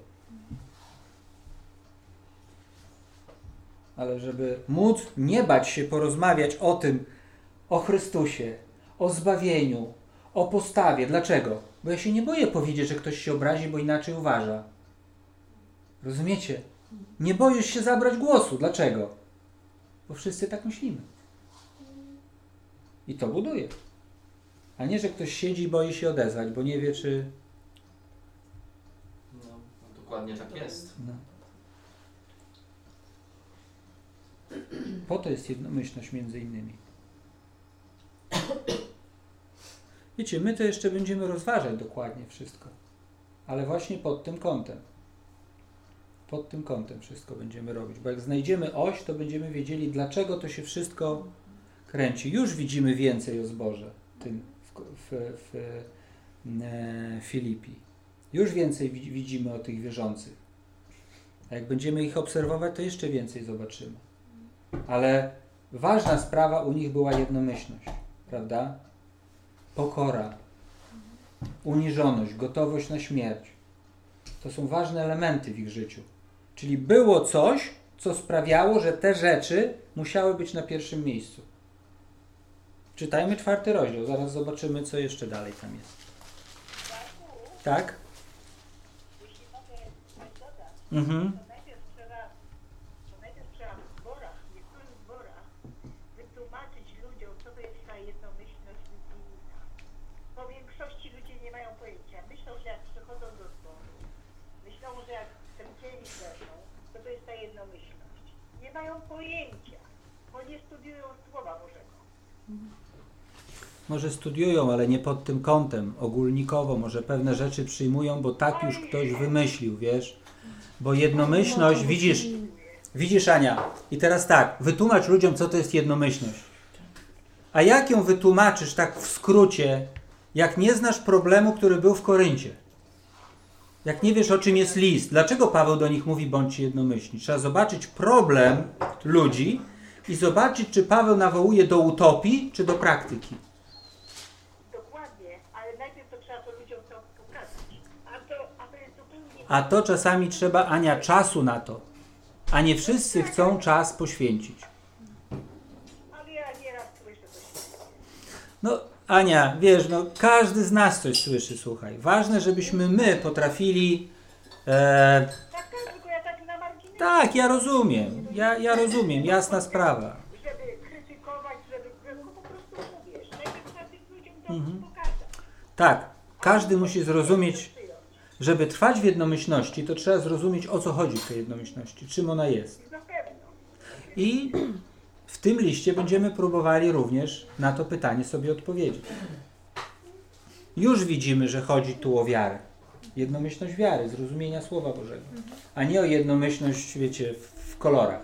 Speaker 1: Ale żeby móc nie bać się porozmawiać o tym, o Chrystusie, o zbawieniu, o postawie. Dlaczego? Bo ja się nie boję powiedzieć, że ktoś się obrazi, bo inaczej uważa. Rozumiecie? Nie boisz się zabrać głosu. Dlaczego? Bo wszyscy tak myślimy. I to buduje. A nie, że ktoś siedzi i boi się odezwać, bo nie wie, czy...
Speaker 3: No, dokładnie tak jest.
Speaker 1: No. Po to jest jednomyślność między innymi. Wiecie, my to jeszcze będziemy rozważać dokładnie wszystko. Ale właśnie pod tym kątem. Pod tym kątem wszystko będziemy robić. Bo jak znajdziemy oś, to będziemy wiedzieli, dlaczego to się wszystko kręci. Już widzimy więcej o zborze w Filipi. Już więcej widzimy o tych wierzących. A jak będziemy ich obserwować, to jeszcze więcej zobaczymy. Ale ważna sprawa u nich była jednomyślność, prawda? Pokora, uniżoność, gotowość na śmierć. To są ważne elementy w ich życiu. Czyli było coś, co sprawiało, że te rzeczy musiały być na pierwszym miejscu. Czytajmy 4 rozdział, zaraz zobaczymy, co jeszcze dalej tam jest. Tak?
Speaker 8: Jeśli mogę dodać,
Speaker 1: Mhm.
Speaker 8: to najpierw trzeba w zborach, w niektórych zborach wytłumaczyć ludziom, co to jest ta jednomyślność biblijna. Bo w większości ludzie nie mają pojęcia. Myślą, że jak przychodzą do zboru, myślą, że jak ten kielich wezmą, to jest ta jednomyślność. Nie mają pojęcia, bo nie studiują Słowa Bożego.
Speaker 1: Może studiują, ale nie pod tym kątem, ogólnikowo, może pewne rzeczy przyjmują, bo tak już ktoś wymyślił, wiesz? Bo jednomyślność, widzisz Ania, i teraz tak, wytłumacz ludziom, co to jest jednomyślność. A jak ją wytłumaczysz tak w skrócie, jak nie znasz problemu, który był w Koryncie? Jak nie wiesz, o czym jest list, dlaczego Paweł do nich mówi bądźcie jednomyślni? Trzeba zobaczyć problem ludzi i zobaczyć, czy Paweł nawołuje do utopii, czy do praktyki.
Speaker 8: Dokładnie, ale najpierw to trzeba to ludziom to pokazać. A to jest zupełnie...
Speaker 1: A to czasami trzeba, Ania, czasu na to. A nie wszyscy chcą czas poświęcić.
Speaker 8: Ale ja nieraz słyszę coś.
Speaker 1: No, Ania, wiesz, no każdy z nas coś słyszy, słuchaj. Ważne, żebyśmy my potrafili...
Speaker 8: Tak, tylko ja tak na marginesie.
Speaker 1: Tak, ja rozumiem. Ja rozumiem, jasna sprawa.
Speaker 8: Żeby krytykować, tylko po prostu mówisz. Najpierw trzeba tym ludziom to pokazać.
Speaker 1: Tak, każdy musi zrozumieć, żeby trwać w jednomyślności, to trzeba zrozumieć, o co chodzi w tej jednomyślności, czym ona jest.
Speaker 8: Na pewno.
Speaker 1: I w tym liście będziemy próbowali również na to pytanie sobie odpowiedzieć. Już widzimy, że chodzi tu o wiarę. Jednomyślność wiary, zrozumienia Słowa Bożego. A nie o jednomyślność, wiecie, w kolorach.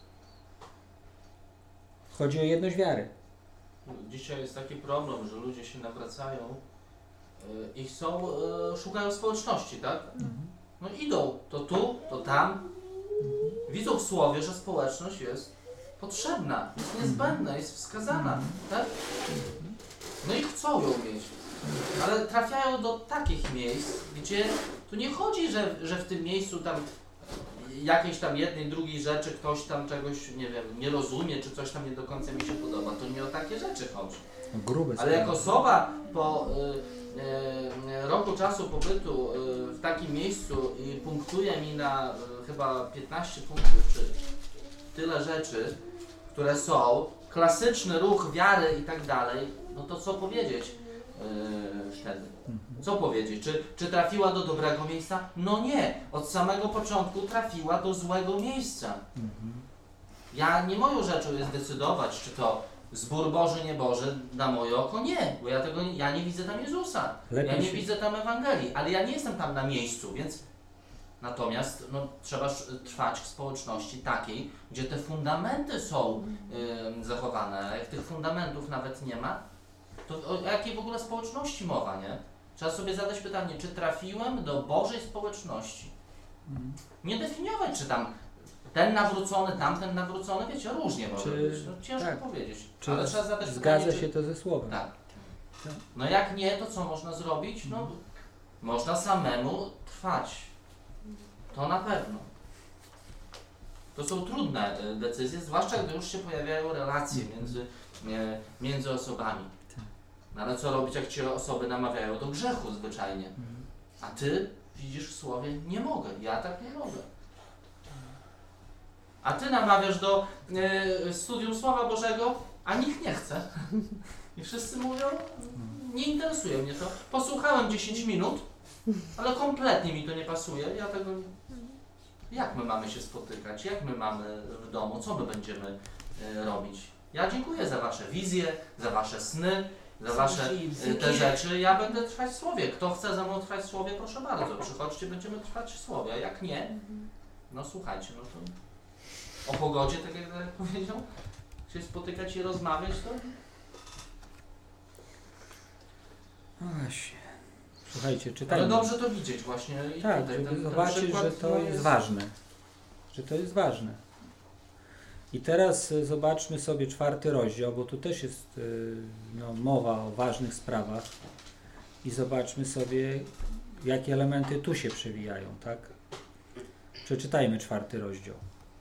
Speaker 1: Chodzi o jedność wiary.
Speaker 3: Dzisiaj jest taki problem, że ludzie się nawracają i chcą, szukają społeczności, tak? No idą to tu, to tam. Widzą w Słowie, że społeczność jest potrzebna, jest niezbędna, jest wskazana, tak? No i chcą ją mieć. Ale trafiają do takich miejsc, gdzie tu nie chodzi, że w tym miejscu tam jakiejś tam jednej, drugiej rzeczy ktoś tam czegoś, nie wiem, nie rozumie, czy coś tam nie do końca mi się podoba. To nie o takie rzeczy chodzi.
Speaker 1: Grube
Speaker 3: Ale jak
Speaker 1: sprawy.
Speaker 3: osoba po roku czasu pobytu w takim miejscu i punktuje mi na chyba 15 punktów, czy tyle rzeczy, które są, klasyczny ruch wiary i tak dalej, no to co powiedzieć wtedy? Co powiedzieć? Czy trafiła do dobrego miejsca? No nie. Od samego początku trafiła do złego miejsca. Ja nie moją rzeczą jest decydować, czy to zbór Boży, nie Boży, na moje oko nie, bo ja nie widzę tam Jezusa, ja nie widzę tam Ewangelii, ale ja nie jestem tam na miejscu, więc natomiast no, trzeba trwać w społeczności takiej, gdzie te fundamenty są zachowane. Jak tych fundamentów nawet nie ma, to o jakiej w ogóle społeczności mowa, nie? Trzeba sobie zadać pytanie, czy trafiłem do Bożej społeczności? Nie definiować, czy tam ten nawrócony, tamten nawrócony, wiecie, różnie może być. No, ciężko
Speaker 1: tak.
Speaker 3: powiedzieć.
Speaker 1: Czy
Speaker 3: Ale trzeba zadać
Speaker 1: zgadza
Speaker 3: pytanie,
Speaker 1: się to ze Słowem?
Speaker 3: Tak.
Speaker 1: Tak.
Speaker 3: No jak nie, to co można zrobić? No, można samemu trwać. To na pewno. To są trudne decyzje, zwłaszcza gdy już się pojawiają relacje między osobami. No ale co robić, jak Cię osoby namawiają do grzechu zwyczajnie? A Ty widzisz w Słowie, nie mogę, ja tak nie mogę. A Ty namawiasz do studium Słowa Bożego, a nikt nie chce. I wszyscy mówią, nie interesuje mnie to. Posłuchałem 10 minut, ale kompletnie mi to nie pasuje. Ja tego... Jak my mamy się spotykać? Jak my mamy w domu? Co my będziemy robić? Ja dziękuję za Wasze wizje, za Wasze sny, za Wasze te rzeczy. Ja będę trwać w Słowie. Kto chce ze mną trwać w Słowie, proszę bardzo. Przychodźcie, będziemy trwać w Słowie. A jak nie, no słuchajcie, no to o pogodzie, tak jak powiedział, się spotykać i rozmawiać, to...
Speaker 1: No właśnie. Słuchajcie, czytajmy.
Speaker 3: Ale dobrze to widzieć właśnie. I
Speaker 1: Tak,
Speaker 3: tutaj
Speaker 1: żeby
Speaker 3: ten
Speaker 1: zobaczyć,
Speaker 3: przykład,
Speaker 1: że to
Speaker 3: no,
Speaker 1: jest ważne. Że to jest ważne. I teraz zobaczmy sobie 4 rozdział, bo tu też jest mowa o ważnych sprawach. I zobaczmy sobie, jakie elementy tu się przewijają, tak? Przeczytajmy 4 rozdział.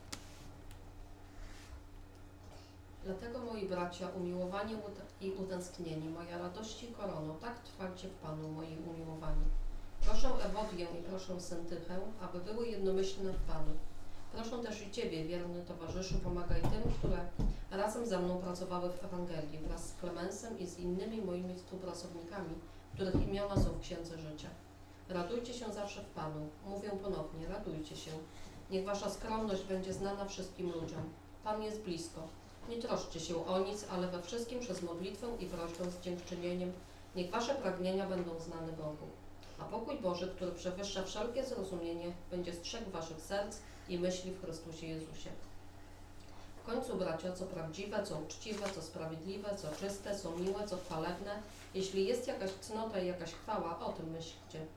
Speaker 5: Dlatego, moi bracia, umiłowani i utęsknieni, moja radości i korono, tak trwajcie w Panu, moi umiłowani. Proszę Ewodię i proszę Syntychę, aby były jednomyślne w Panu. Proszę też i Ciebie, wierny towarzyszu, pomagaj tym, które razem ze mną pracowały w Ewangelii, wraz z Klemensem i z innymi moimi współpracownikami, których imiona są w Księdze Życia. Radujcie się zawsze w Panu. Mówię ponownie, radujcie się. Niech Wasza skromność będzie znana wszystkim ludziom. Pan jest blisko. Nie troszczcie się o nic, ale we wszystkim przez modlitwę i prośbę z dziękczynieniem niech Wasze pragnienia będą znane Bogu. A pokój Boży, który przewyższa wszelkie zrozumienie, będzie strzegł Waszych serc i myśli w Chrystusie Jezusie. W końcu, bracia, co prawdziwe, co uczciwe, co sprawiedliwe, co czyste, co miłe, co chwalebne, jeśli jest jakaś cnota i jakaś chwała, o tym myślcie.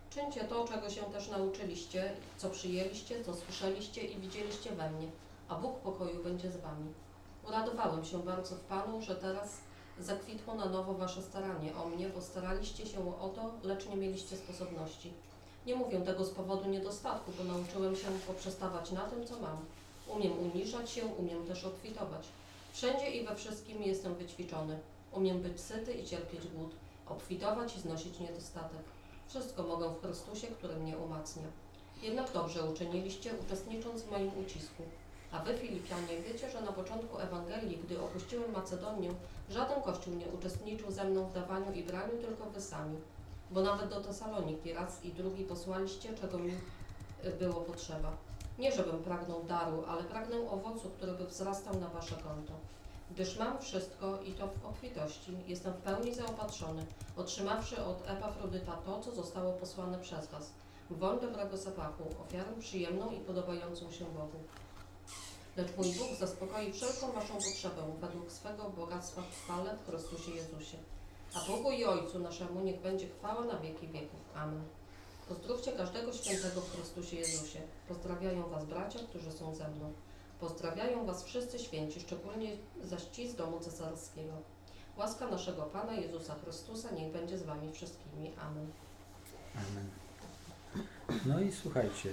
Speaker 5: Czyńcie to, czego się też nauczyliście, co przyjęliście, co słyszeliście i widzieliście we mnie, a Bóg pokoju będzie z wami. Uradowałem się bardzo w Panu, że teraz zakwitło na nowo wasze staranie o mnie, bo staraliście się o to, lecz nie mieliście sposobności. Nie mówię tego z powodu niedostatku, bo nauczyłem się poprzestawać na tym, co mam. Umiem uniżać się, umiem też obfitować. Wszędzie i we wszystkim jestem wyćwiczony. Umiem być syty i cierpieć głód, obfitować i znosić niedostatek. Wszystko mogę w Chrystusie, który mnie umacnia. Jednak dobrze uczyniliście, uczestnicząc w moim ucisku. A wy, Filipianie, wiecie, że na początku Ewangelii, gdy opuściłem Macedonię, żaden kościół nie uczestniczył ze mną w dawaniu i braniu, tylko wy sami. Bo nawet do Tesaloniki raz i drugi posłaliście, czego mi było potrzeba. Nie żebym pragnął daru, ale pragnę owocu, który by wzrastał na wasze konto. Gdyż mam wszystko i to w obfitości, jestem w pełni zaopatrzony, otrzymawszy od Epafrodyta to, co zostało posłane przez was, woń dobrego zapachu, ofiarę przyjemną i podobającą się Bogu. Lecz mój Bóg zaspokoi wszelką waszą potrzebę według swego bogactwa w chwale w Chrystusie Jezusie. A Bogu i Ojcu naszemu niech będzie chwała na wieki wieków. Amen. Pozdrówcie każdego świętego w Chrystusie Jezusie. Pozdrawiają was bracia, którzy są ze mną. Pozdrawiają was wszyscy święci, szczególnie zaś ci z domu cesarskiego. Łaska naszego Pana Jezusa Chrystusa niech będzie z wami wszystkimi. Amen.
Speaker 1: Amen. No i słuchajcie,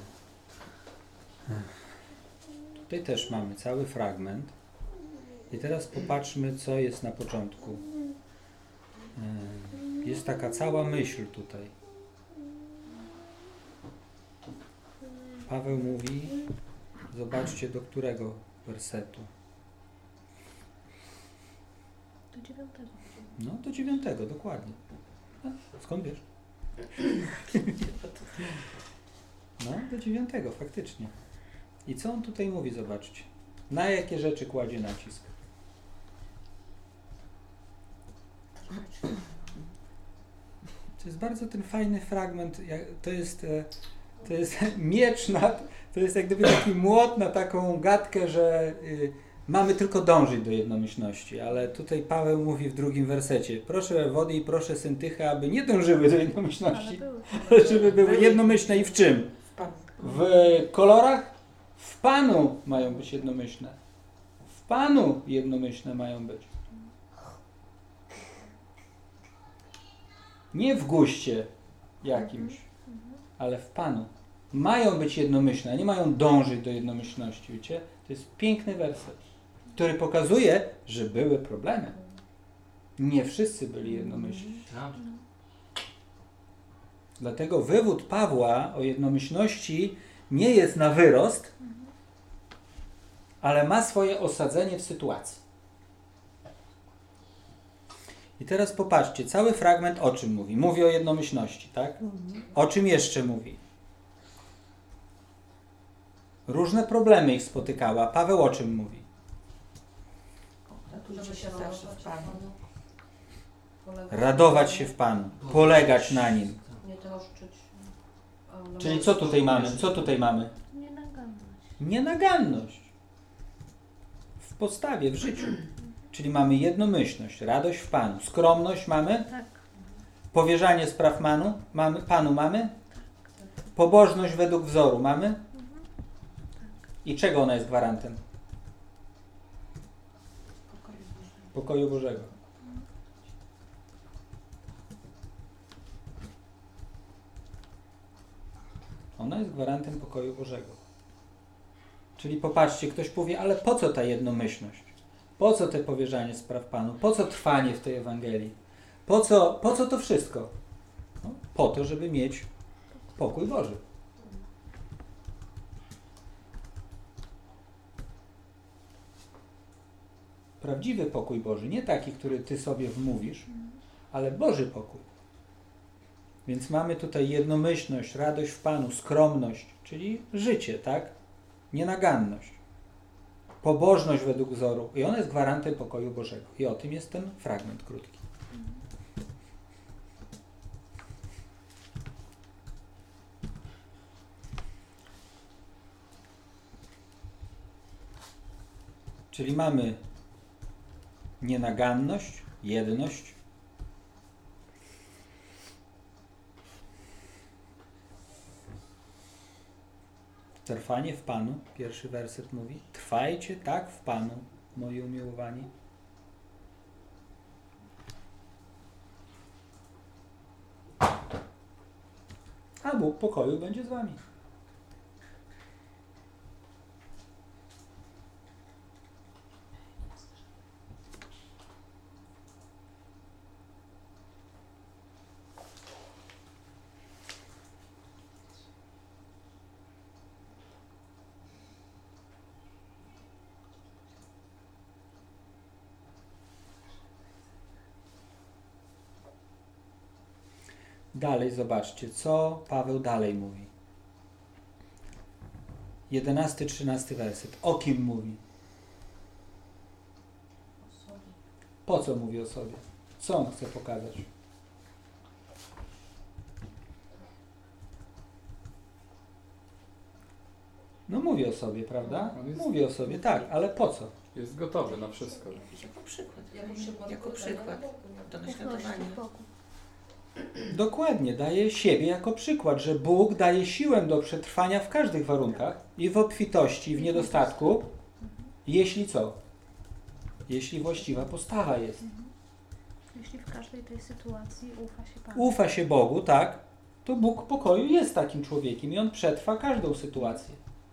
Speaker 1: tutaj też mamy cały fragment i teraz popatrzmy, co jest na początku. Jest taka cała myśl tutaj. Paweł mówi, zobaczcie do którego wersetu.
Speaker 6: Do 9.
Speaker 1: No, do 9, dokładnie. A, skąd wiesz? No, do 9, faktycznie. I co on tutaj mówi, zobaczcie. Na jakie rzeczy kładzie nacisk? To jest bardzo ten fajny fragment. To jest miecz, to jest jak gdyby taki młot na taką gadkę, że mamy tylko dążyć do jednomyślności, ale tutaj Paweł mówi w 2 wersecie: proszę Ewody i proszę Syntychę, aby nie dążyły do jednomyślności, ale żeby były jednomyślne. I w czym? W kolorach? W Panu mają być jednomyślne. W Panu jednomyślne mają być. Nie w guście jakimś, ale w Panu. Mają być jednomyślne, nie mają dążyć do jednomyślności, wiecie? To jest piękny werset, który pokazuje, że były problemy. Nie wszyscy byli jednomyślni. Dlatego wywód Pawła o jednomyślności nie jest na wyrost, ale ma swoje osadzenie w sytuacji. I teraz popatrzcie, cały fragment o czym mówi? Mówi o jednomyślności, tak? O czym jeszcze mówi? Różne problemy ich spotykała. Paweł o czym mówi?
Speaker 4: Radujcie się zawsze w Panu.
Speaker 1: Radować się w Panu, polegać na Nim.
Speaker 5: Nie troszczyć.
Speaker 1: Czyli co tutaj mamy? Co tutaj mamy?
Speaker 6: Nienaganność.
Speaker 1: Nienaganność. W postawie, w życiu. Czyli mamy jednomyślność, radość w Panu. Skromność mamy?
Speaker 6: Tak.
Speaker 1: Powierzanie spraw Panu mamy? Pobożność według wzoru mamy? I czego ona jest gwarantem? Pokoju Bożego. Ona jest gwarantem pokoju Bożego. Czyli popatrzcie, ktoś powie, ale po co ta jednomyślność? Po co te powierzanie spraw Panu? Po co trwanie w tej Ewangelii? Po co to wszystko? No, po to, żeby mieć pokój Boży. Prawdziwy pokój Boży, nie taki, który ty sobie wmówisz, ale Boży pokój. Więc mamy tutaj jednomyślność, radość w Panu, skromność, czyli życie, tak? Nienaganność. Pobożność według wzoru. I ona jest gwarantem pokoju Bożego. I o tym jest ten fragment krótki. Czyli mamy nienaganność, jedność, Trwanie w Panu, pierwszy werset mówi. Trwajcie tak w Panu, moi umiłowani. A Bóg pokoju będzie z wami. Dalej zobaczcie, co Paweł dalej mówi. 11-13 werset. O kim mówi? Po co mówi o sobie? Co on chce pokazać? No mówi o sobie, prawda? Mówi o sobie, tak, ale po co?
Speaker 2: Jest gotowy na wszystko.
Speaker 4: Jako przykład.
Speaker 5: Jako
Speaker 4: Jako przykład. Do
Speaker 6: Ufności
Speaker 4: naśladowania.
Speaker 6: Bogu.
Speaker 1: Dokładnie, daje siebie jako przykład, że Bóg daje siłę do przetrwania w każdych warunkach i w obfitości, i w niedostatku, jeśli co? Jeśli właściwa postawa jest.
Speaker 6: Jeśli w każdej tej sytuacji ufa się Panu.
Speaker 1: Ufa się Bogu, tak, to Bóg pokoju jest takim człowiekiem i on przetrwa każdą sytuację.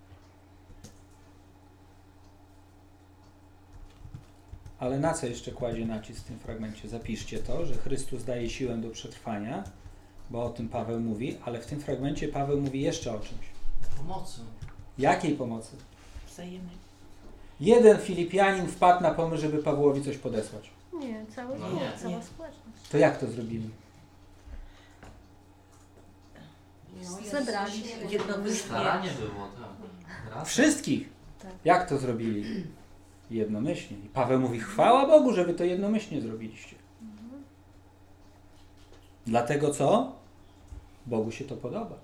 Speaker 1: Ale na co jeszcze kładzie nacisk w tym fragmencie? Zapiszcie to, że Chrystus daje siłę do przetrwania, bo o tym Paweł mówi, ale w tym fragmencie Paweł mówi jeszcze o czymś.
Speaker 3: Pomocy.
Speaker 1: Jakiej pomocy?
Speaker 4: Wzajemnej.
Speaker 1: Jeden Filipianin wpadł na pomysł, żeby Pawłowi coś podesłać.
Speaker 6: Nie, cały
Speaker 3: No
Speaker 6: zbór,
Speaker 3: nie.
Speaker 6: cała
Speaker 4: Nie.
Speaker 6: społeczność.
Speaker 1: To jak to zrobili?
Speaker 6: Zebrali się.
Speaker 4: Jednomyślnie.
Speaker 3: Staranie było, tak. Razem.
Speaker 1: Wszystkich!
Speaker 6: Tak.
Speaker 1: Jak to zrobili? Jednomyślnie. I Paweł mówi, chwała Bogu, że wy to jednomyślnie zrobiliście. Dlatego co? Bogu się to podoba.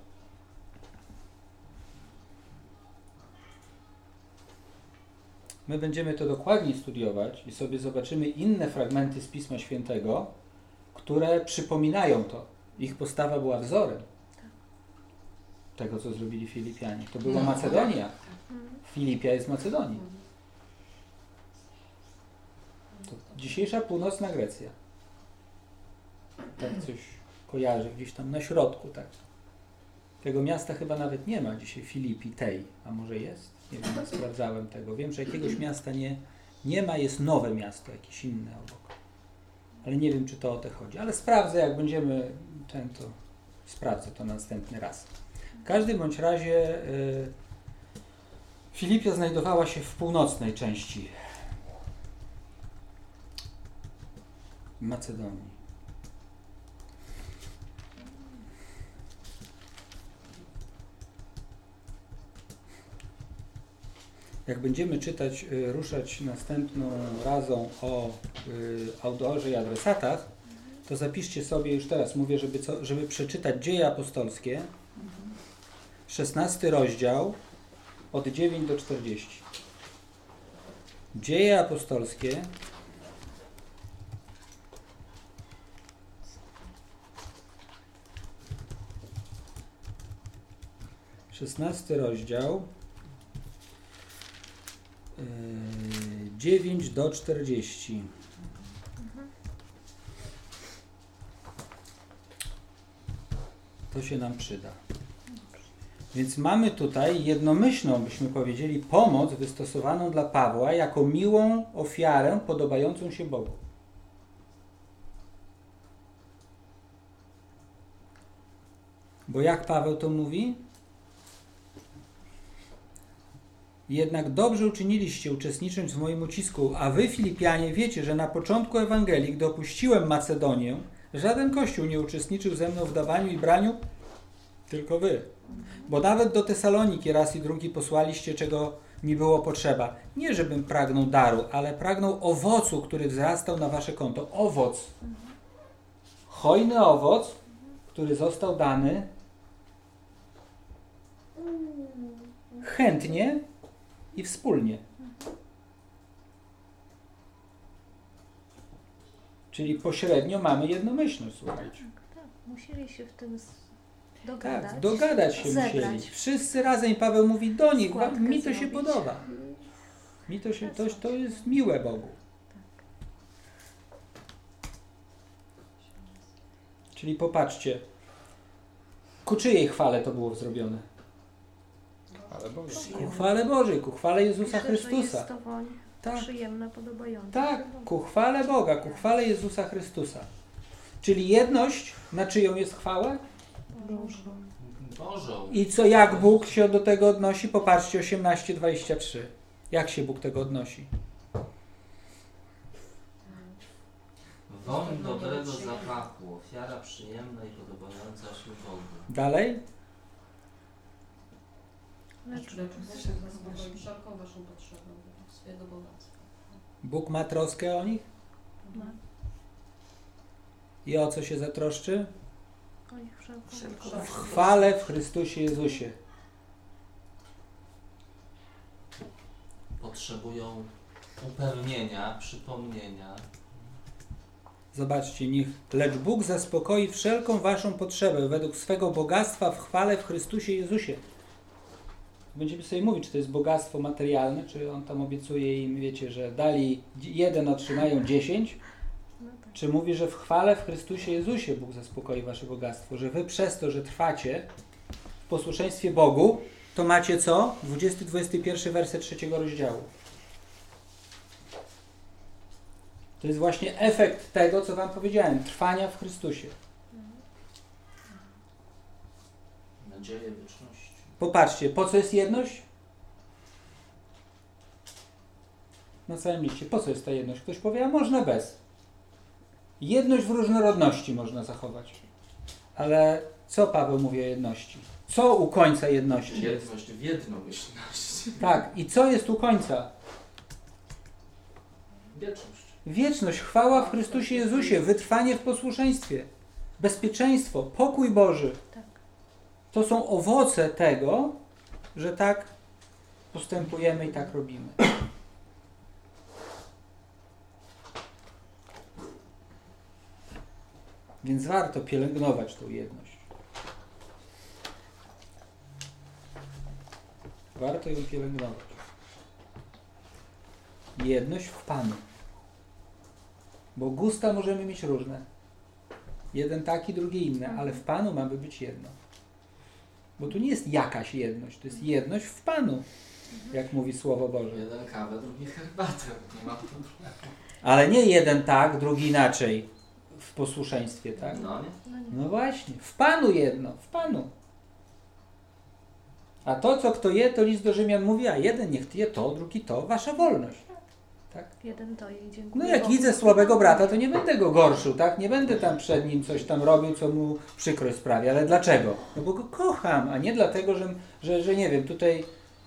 Speaker 1: My będziemy to dokładniej studiować i sobie zobaczymy inne fragmenty z Pisma Świętego, które przypominają to. Ich postawa była wzorem tego, co zrobili Filipianie. To była Macedonia. Filipia jest Macedonii. To dzisiejsza północna Grecja. Tak coś kojarzę, gdzieś tam na środku, tak. Tego miasta chyba nawet nie ma dzisiaj, Filipi tej, a może jest? Nie wiem, nie sprawdzałem tego. Wiem, że jakiegoś miasta nie ma, jest nowe miasto, jakieś inne obok. Ale nie wiem, czy to o to chodzi. Ale sprawdzę, jak będziemy to sprawdzę to następny raz. W każdym bądź razie Filipia znajdowała się w północnej części Macedonii. Jak będziemy czytać, ruszać następną razą o autorze i adresatach, to zapiszcie sobie, już teraz mówię, żeby przeczytać Dzieje Apostolskie, 16 rozdział, od 9 do 40. Dzieje Apostolskie, rozdział, 9 do 40. To się nam przyda. Więc mamy tutaj jednomyślną, byśmy powiedzieli, pomoc wystosowaną dla Pawła jako miłą ofiarę podobającą się Bogu. Bo jak Paweł to mówi? Jednak dobrze uczyniliście, uczestnicząc w moim ucisku, a wy, Filipianie, wiecie, że na początku Ewangelii, gdy opuściłem Macedonię, żaden kościół nie uczestniczył ze mną w dawaniu i braniu, tylko wy. Bo nawet do Tesaloniki raz i drugi posłaliście, czego mi było potrzeba. Nie, żebym pragnął daru, ale pragnął owocu, który wzrastał na wasze konto. Owoc. Hojny owoc, który został dany chętnie i wspólnie. Czyli pośrednio mamy jednomyślność, słuchajcie.
Speaker 6: Tak, musieli się w tym Dogadać.
Speaker 1: Dogadać się
Speaker 6: Zebrać.
Speaker 1: musieli. Wszyscy razem, Paweł mówi do nich,
Speaker 6: Składkę
Speaker 1: mi to się
Speaker 6: zrobić.
Speaker 1: podoba. Mi to jest miłe Bogu. Czyli popatrzcie, ku czyjej chwale to było zrobione?
Speaker 2: Ale Boże.
Speaker 1: Ku chwale Bożej, ku chwale Jezusa
Speaker 6: Myślę, że
Speaker 1: Chrystusa.
Speaker 6: jest to woń
Speaker 1: Tak,
Speaker 6: przyjemna, podobająca
Speaker 1: tak,
Speaker 6: się Bogu.
Speaker 1: ku chwale Boga, ku chwale Jezusa Chrystusa. Czyli jedność, na czyją jest chwałę?
Speaker 3: Bożą.
Speaker 1: I co, jak Bóg się do tego odnosi? Popatrzcie, 18:23. Jak się Bóg tego odnosi?
Speaker 3: Woń dobrego zapachu, ofiara przyjemna i podobająca się Bogu.
Speaker 1: Dalej?
Speaker 6: Lecz
Speaker 5: Zaspokoi wszelką waszą potrzebę według swojego bogactwa.
Speaker 1: Bóg ma troskę o nich?
Speaker 6: ma
Speaker 1: I o co się zatroszczy?
Speaker 6: o nich wszelką
Speaker 4: Wszelką
Speaker 1: W chwale w Chrystusie Jezusie.
Speaker 3: Potrzebują upewnienia, przypomnienia.
Speaker 1: Zobaczcie, lecz Bóg zaspokoi wszelką waszą potrzebę według swego bogactwa w chwale w Chrystusie Jezusie. Będziemy sobie mówić, czy to jest bogactwo materialne, czy on tam obiecuje im, wiecie, że dali 1, otrzymają 10,
Speaker 6: No tak.
Speaker 1: czy mówi, że w chwale w Chrystusie Jezusie Bóg zaspokoi wasze bogactwo, że wy przez to, że trwacie w posłuszeństwie Bogu, to macie co? 20-21 werset 3 rozdziału. To jest właśnie efekt tego, co wam powiedziałem, trwania w Chrystusie.
Speaker 3: Nadzieję wieczności.
Speaker 1: Popatrzcie, po co jest jedność? Na całym liście. Po co jest ta jedność? Ktoś powie, a można bez. Jedność w różnorodności można zachować. Ale co Paweł mówi o jedności? Co u końca jedności jest?
Speaker 3: Jedność w jednomyślność.
Speaker 1: Tak, i co jest u końca?
Speaker 3: Wieczność.
Speaker 1: Wieczność, chwała w Chrystusie Jezusie, wytrwanie w posłuszeństwie, bezpieczeństwo, pokój Boży.
Speaker 6: Tak.
Speaker 1: To są owoce tego, że tak postępujemy i tak robimy. Więc warto pielęgnować tą jedność. Warto ją pielęgnować. Jedność w Panu. Bo gusta możemy mieć różne. Jeden taki, drugi inny, ale w Panu mamy być jedno. Bo tu nie jest jakaś jedność, to jest jedność w Panu, jak mówi Słowo Boże.
Speaker 3: Jeden kawę, drugi herbatę. Nie ma problemu.
Speaker 1: Ale nie jeden tak, drugi inaczej w posłuszeństwie, tak?
Speaker 3: No nie?
Speaker 6: No nie.
Speaker 1: No właśnie, w Panu jedno, w Panu. A to, co kto je, to list do Rzymian mówi, a jeden niech je to, drugi to, wasza wolność. Tak?
Speaker 6: Jeden to jej dziękuję.
Speaker 1: No jak
Speaker 6: Bogu.
Speaker 1: widzę słabego brata, to nie będę go gorszył, tak? Nie będę tam przed nim coś tam robił, co mu przykrość sprawia. Ale dlaczego? No bo go kocham, a nie dlatego, że nie wiem, tutaj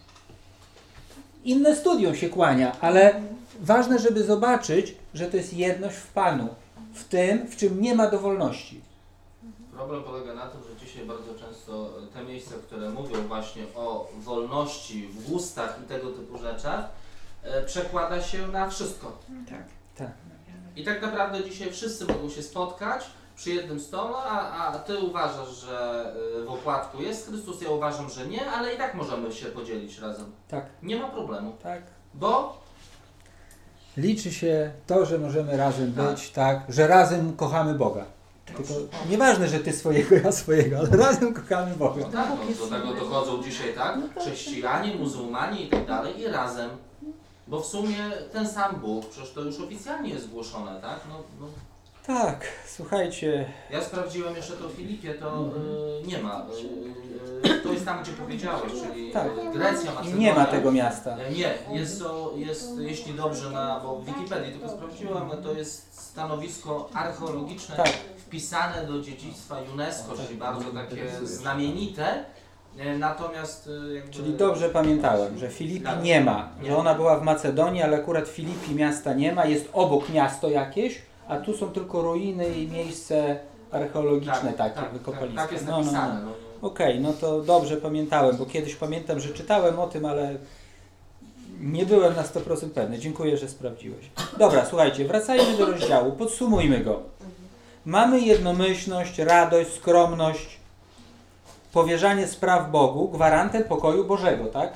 Speaker 1: inne studium się kłania, ale ważne, żeby zobaczyć, że to jest jedność w Panu, w tym, w czym nie ma dowolności.
Speaker 3: Problem polega na tym, że dzisiaj bardzo często te miejsca, które mówią właśnie o wolności w gustach i tego typu rzeczach, przekłada się na wszystko.
Speaker 4: Tak.
Speaker 1: Tak.
Speaker 3: I tak naprawdę dzisiaj wszyscy mogą się spotkać przy jednym stole, a Ty uważasz, że w opłatku jest Chrystus, ja uważam, że nie, ale i tak możemy się podzielić razem.
Speaker 1: Tak,
Speaker 3: Nie ma problemu,
Speaker 1: tak.
Speaker 3: bo
Speaker 1: Liczy się to, że możemy razem być, tak, że razem kochamy Boga. Tylko nieważne, że ty swojego, ja swojego, ale razem kochamy Boga.
Speaker 3: no tak, no, do tego dochodzą dzisiaj tak chrześcijanie, muzułmanie i tak dalej i razem. Bo w sumie ten sam Bóg, przecież to już oficjalnie jest zgłoszone, tak? No.
Speaker 1: Tak, słuchajcie,
Speaker 3: Ja sprawdziłem jeszcze to w Filipie, to nie ma. To jest tam, gdzie powiedziałeś, czyli
Speaker 1: Tak.
Speaker 3: Grecja, Macedonia.
Speaker 1: nie ma tego miasta.
Speaker 3: Nie, jest, jeśli dobrze bo w Wikipedii tylko sprawdziłem, to jest stanowisko archeologiczne
Speaker 1: Tak.
Speaker 3: wpisane do dziedzictwa UNESCO, czyli bardzo takie znamienite. Natomiast jakby...
Speaker 1: Czyli dobrze pamiętałem, że Filipi nie ma, że ona była w Macedonii, ale akurat w Filipi miasta nie ma, jest obok miasto jakieś, a tu są tylko ruiny i miejsce archeologiczne takie, wykopaliska.
Speaker 3: Tak jest napisane. No.
Speaker 1: Okej, no to dobrze pamiętałem, bo kiedyś pamiętam, że czytałem o tym, ale nie byłem na 100% pewny. Dziękuję, że sprawdziłeś. Dobra, słuchajcie, wracajmy do rozdziału, podsumujmy go. Mamy jednomyślność, radość, skromność, powierzanie spraw Bogu gwarantem pokoju Bożego, tak?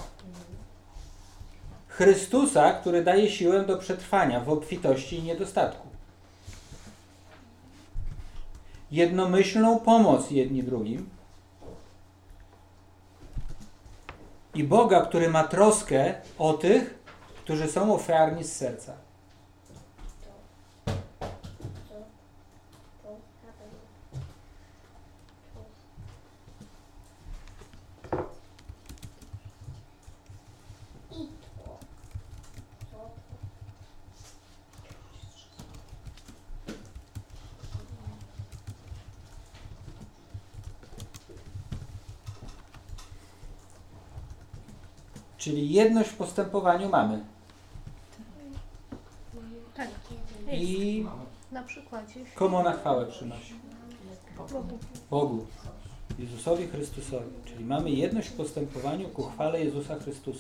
Speaker 1: Chrystusa, który daje siłę do przetrwania w obfitości i niedostatku. Jednomyślną pomoc jedni drugim i Boga, który ma troskę o tych, którzy są ofiarni z serca. Czyli jedność w postępowaniu mamy.
Speaker 6: Tak.
Speaker 1: I
Speaker 6: Na przykładzie.
Speaker 1: komu ona chwałę przynosi?
Speaker 6: Bogu.
Speaker 1: Bogu. Jezusowi Chrystusowi. Czyli mamy jedność w postępowaniu ku chwale Jezusa Chrystusa.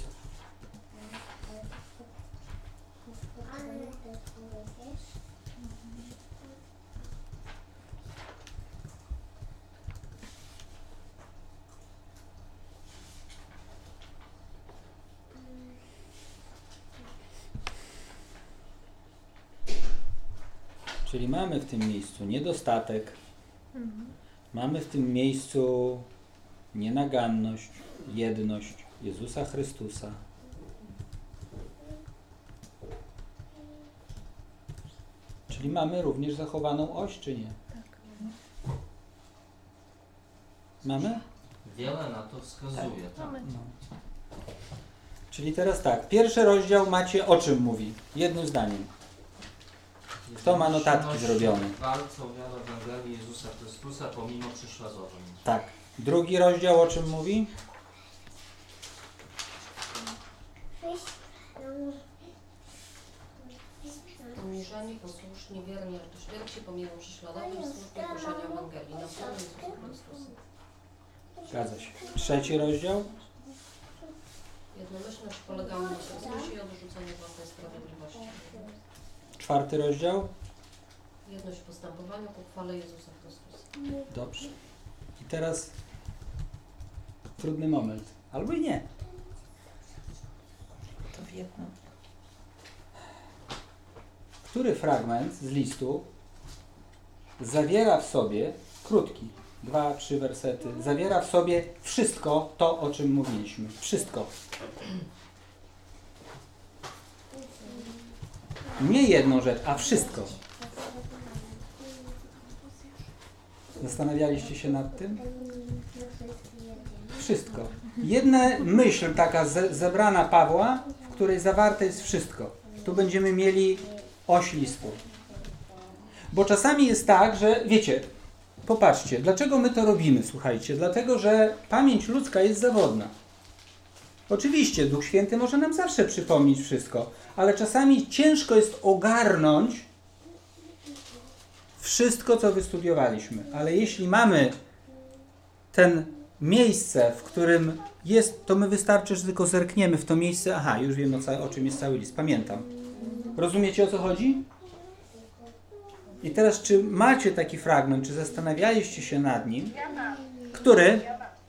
Speaker 1: Czyli mamy w tym miejscu niedostatek, mamy w tym miejscu nienaganność, jedność Jezusa Chrystusa. Czyli mamy również zachowaną oś, czy nie? Mamy?
Speaker 3: Wiele na to wskazuje. Tak.
Speaker 1: No. Czyli teraz tak, pierwszy rozdział macie o czym mówi? Jednym zdaniem. Kto ma notatki zrobione?
Speaker 3: Walce o wiarę w Ewangelii Jezusa Chrystusa pomimo prześladowań.
Speaker 1: Tak. Drugi rozdział o czym mówi?
Speaker 5: Uniżeni, posłuszni, wierni aż do śmierci, pomimo prześladowań, w służbie głoszenia Ewangelii na chwałę Jezusa Chrystusa.
Speaker 1: Zgadza się. Trzeci rozdział?
Speaker 5: Jednomyślność polegała na Chrystusie i odrzuceniu własnej sprawiedliwości.
Speaker 1: Czwarty rozdział?
Speaker 5: Jedność w postępowaniu ku chwale Jezusa Chrystusa.
Speaker 1: Dobrze. I teraz trudny moment. Albo i nie.
Speaker 4: To w jedno.
Speaker 1: Który fragment z listu zawiera w sobie, krótki, 2-3 wersety, zawiera w sobie wszystko to, o czym mówiliśmy. Wszystko. Nie jedną rzecz, a wszystko. Zastanawialiście się nad tym? Wszystko. Jedna myśl taka zebrana Pawła, w której zawarte jest wszystko. Tu będziemy mieli oś listu. Bo czasami jest tak, że wiecie, popatrzcie, dlaczego my to robimy, słuchajcie? Dlatego, że pamięć ludzka jest zawodna. Oczywiście Duch Święty może nam zawsze przypomnieć wszystko, ale czasami ciężko jest ogarnąć wszystko, co wystudiowaliśmy. Ale jeśli mamy ten miejsce, w którym jest, to my wystarczy, że tylko zerkniemy w to miejsce. Aha, już wiem o czym jest cały list. Pamiętam. Rozumiecie, o co chodzi? I teraz, czy macie taki fragment, czy zastanawialiście się nad nim? Który?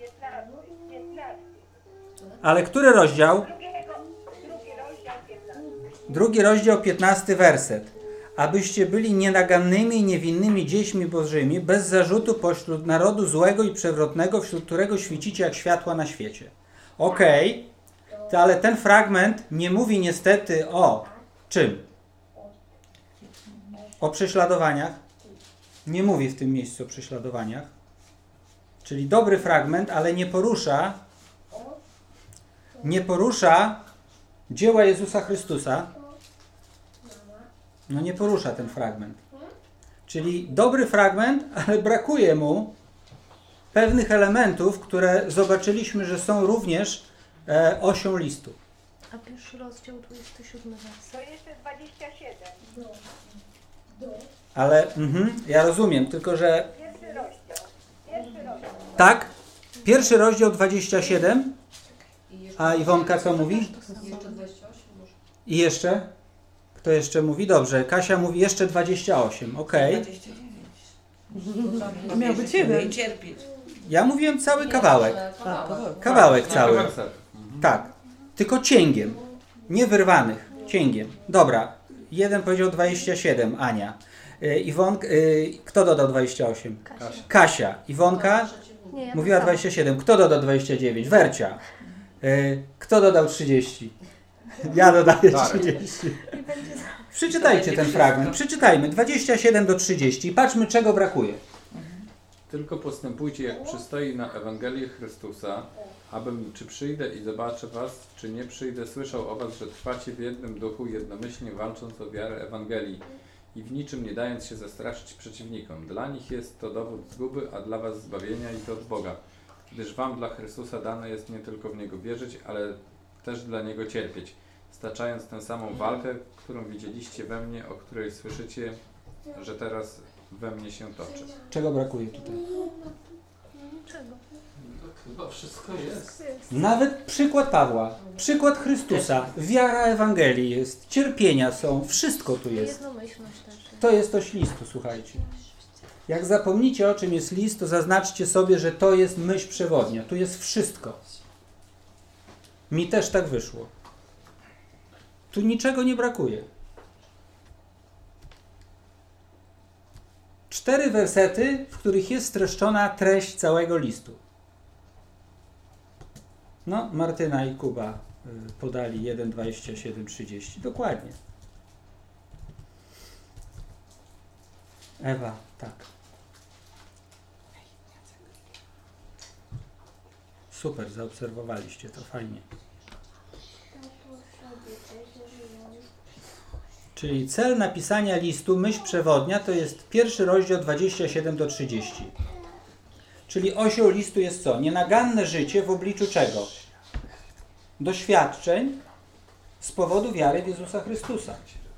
Speaker 1: Ale który rozdział? Drugi rozdział, 15 werset. Abyście byli nienagannymi i niewinnymi dziećmi Bożymi, bez zarzutu pośród narodu złego i przewrotnego, wśród którego świecicie jak światła na świecie. Okej, ale ten fragment nie mówi niestety o czym? O prześladowaniach. Nie mówi w tym miejscu o prześladowaniach. Czyli dobry fragment, ale nie porusza dzieła Jezusa Chrystusa. No nie porusza ten fragment. Czyli dobry fragment, ale brakuje mu pewnych elementów, które zobaczyliśmy, że są również osią listu.
Speaker 6: A pierwszy rozdział 27 werset.
Speaker 8: To jeszcze 27.
Speaker 1: Ale ja rozumiem, tylko że...
Speaker 8: Pierwszy rozdział.
Speaker 1: Tak? Pierwszy rozdział 27. A Iwonka co mówi?
Speaker 5: Jeszcze 28 może.
Speaker 1: I jeszcze? Kto jeszcze mówi? Dobrze, Kasia mówi jeszcze 28. Okej.
Speaker 4: 29.
Speaker 7: A miał być jeden.
Speaker 4: I cierpieć.
Speaker 1: Ja mówiłem cały
Speaker 5: Nie,
Speaker 1: kawałek.
Speaker 5: że kawałek.
Speaker 1: Kawałek
Speaker 2: Kilka
Speaker 1: cały.
Speaker 2: wersetów.
Speaker 1: Tak. Tylko cięgiem. Nie wyrwanych. Cięgiem. Dobra. Jeden powiedział 27, Ania. Kto dodał 28?
Speaker 2: Kasia.
Speaker 1: Kasia. Iwonka
Speaker 6: Nie, ja
Speaker 1: mówiła
Speaker 6: tak samo.
Speaker 1: 27. Kto dodał 29? Wercia. Kto dodał 30? Ja dodaję
Speaker 2: Darek.
Speaker 1: 30.
Speaker 6: I będzie
Speaker 1: Przeczytajcie ten fragment. Przeczytajmy. 27 do 30. Patrzmy, czego brakuje.
Speaker 2: Tylko postępujcie jak przystoi na Ewangelię Chrystusa, abym czy przyjdę i zobaczę was, czy nie przyjdę, słyszał o was, że trwacie w jednym duchu, jednomyślnie walcząc o wiarę Ewangelii i w niczym nie dając się zastraszyć przeciwnikom. Dla nich jest to dowód zguby, a dla was zbawienia i to od Boga. Gdyż wam dla Chrystusa dane jest nie tylko w Niego wierzyć, ale też dla Niego cierpieć, staczając tę samą walkę, którą widzieliście we mnie, o której słyszycie, że teraz we mnie się toczy.
Speaker 1: Czego brakuje tutaj?
Speaker 6: Niczego.
Speaker 3: Chyba wszystko jest.
Speaker 1: Nawet przykład Pawła, przykład Chrystusa, wiara Ewangelii jest, cierpienia są, wszystko tu jest.
Speaker 6: Jednomyślność też.
Speaker 1: To jest oś listu, słuchajcie. Jak zapomnicie, o czym jest list, to zaznaczcie sobie, że to jest myśl przewodnia. Tu jest wszystko. Mi też tak wyszło. Tu niczego nie brakuje. 4 wersety, w których jest streszczona treść całego listu. No, Martyna i Kuba podali 1:27-30. Dokładnie. Ewa, tak. Super, zaobserwowaliście to, fajnie. Czyli cel napisania listu, myśl przewodnia, to jest pierwszy rozdział 27-30. Czyli osią listu jest co? Nienaganne życie w obliczu czego? Doświadczeń z powodu wiary w Jezusa Chrystusa.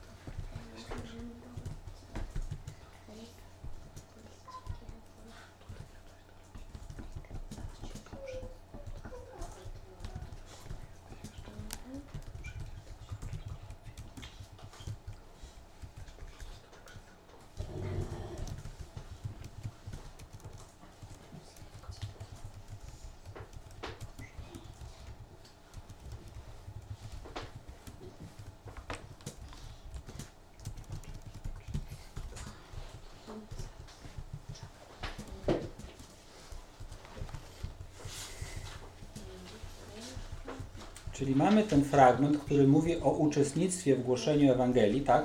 Speaker 1: Czyli mamy ten fragment, który mówi o uczestnictwie w głoszeniu Ewangelii, tak?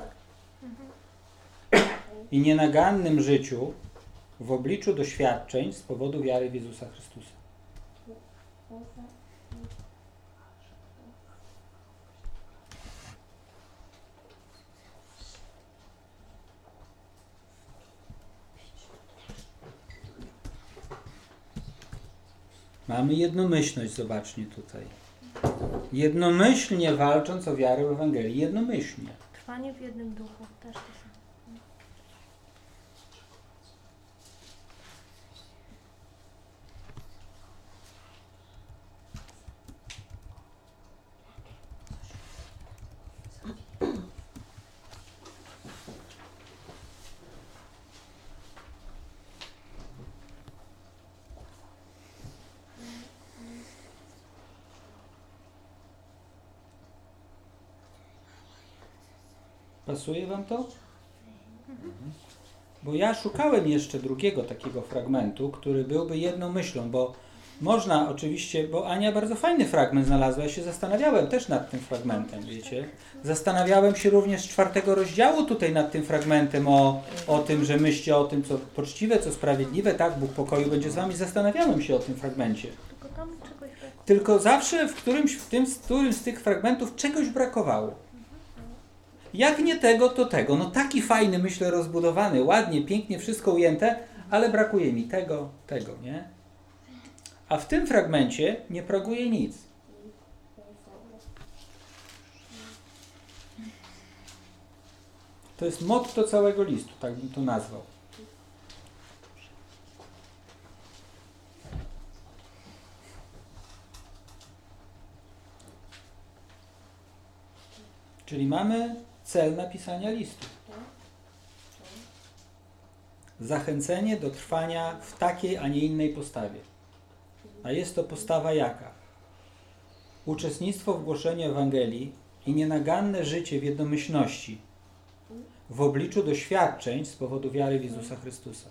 Speaker 1: I nienagannym życiu w obliczu doświadczeń z powodu wiary w Jezusa Chrystusa. Mamy jednomyślność, zobaczcie tutaj. Jednomyślnie walcząc o wiarę w Ewangelii. Jednomyślnie.
Speaker 6: Trwanie w jednym duchu. Też to samo.
Speaker 1: Pasuje wam to? Bo ja szukałem jeszcze drugiego takiego fragmentu, który byłby jedną myślą, bo można oczywiście, bo Ania bardzo fajny fragment znalazła, ja się zastanawiałem też nad tym fragmentem, wiecie. Zastanawiałem się również z 4 rozdziału tutaj nad tym fragmentem o tym, że myślcie o tym, co poczciwe, co sprawiedliwe, tak, Bóg pokoju będzie z wami. Zastanawiałem się o tym fragmencie.
Speaker 6: Tylko tam czegoś brakuje.
Speaker 1: Tylko zawsze w którymś z tych fragmentów czegoś brakowało. Jak nie tego, to tego. No taki fajny, myślę, rozbudowany, ładnie, pięknie, wszystko ujęte, ale brakuje mi tego, nie? A w tym fragmencie nie brakuje nic. To jest motto całego listu, tak bym to nazwał. Czyli mamy cel napisania listu. Zachęcenie do trwania w takiej, a nie innej postawie. A jest to postawa jaka? Uczestnictwo w głoszeniu Ewangelii i nienaganne życie w jednomyślności w obliczu doświadczeń z powodu wiary w Jezusa Chrystusa.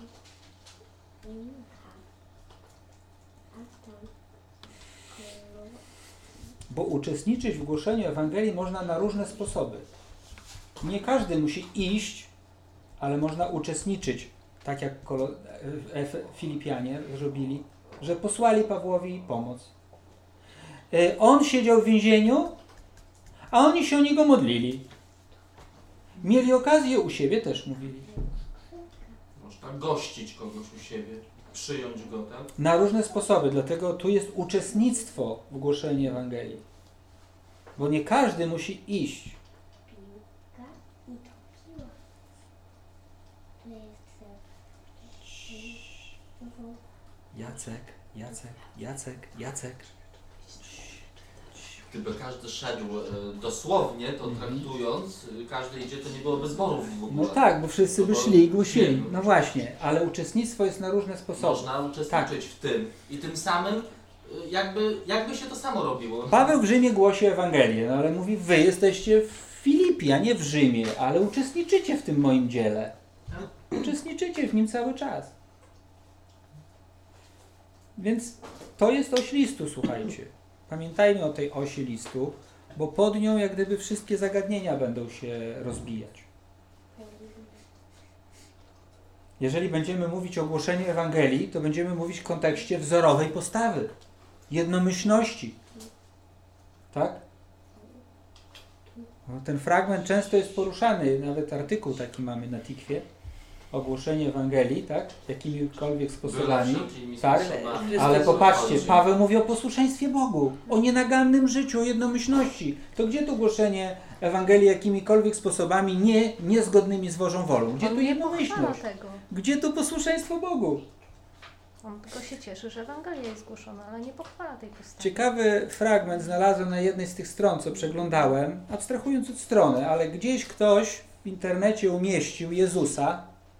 Speaker 1: Bo uczestniczyć w głoszeniu Ewangelii można na różne sposoby. Nie każdy musi iść, ale można uczestniczyć, tak jak Filipianie zrobili, że posłali Pawłowi pomoc. On siedział w więzieniu, a oni się o niego modlili. Mieli okazję u siebie, też mówili.
Speaker 3: Można gościć kogoś u siebie, przyjąć go, tak?
Speaker 1: Na różne sposoby, dlatego tu jest uczestnictwo w głoszeniu Ewangelii. Bo nie każdy musi iść. Jacek.
Speaker 3: Gdyby każdy szedł dosłownie, to traktując, każdy idzie, to nie byłoby zborów w ogóle.
Speaker 1: No tak, bo wszyscy by szli i głosili. No właśnie, ale uczestnictwo jest na różne sposoby.
Speaker 3: Można uczestniczyć w tym i tym samym jakby się to samo robiło.
Speaker 1: Paweł w Rzymie głosi Ewangelię, no ale mówi, wy jesteście w Filipii, a nie w Rzymie, ale uczestniczycie w tym moim dziele. Uczestniczycie w nim cały czas. Więc to jest oś listu, słuchajcie. Pamiętajmy o tej osi listu, bo pod nią jak gdyby wszystkie zagadnienia będą się rozbijać. Jeżeli będziemy mówić o głoszeniu Ewangelii, to będziemy mówić w kontekście wzorowej postawy, jednomyślności. Tak? No, ten fragment często jest poruszany, nawet artykuł taki mamy na Tikwie, ogłoszenie Ewangelii, tak? Jakimikolwiek sposobami. Tak? Ale popatrzcie, Paweł mówi o posłuszeństwie Bogu, o nienagannym życiu, o jednomyślności. To gdzie tu głoszenie Ewangelii jakimikolwiek sposobami niezgodnymi z Bożą wolą? Gdzie tu jednomyślność? Gdzie tu posłuszeństwo Bogu?
Speaker 6: On tylko się cieszy, że Ewangelia jest zgłoszona, ale nie pochwala tej postawy.
Speaker 1: Ciekawy fragment znalazłem na jednej z tych stron, co przeglądałem, abstrahując od strony, ale gdzieś ktoś w internecie umieścił Jezusa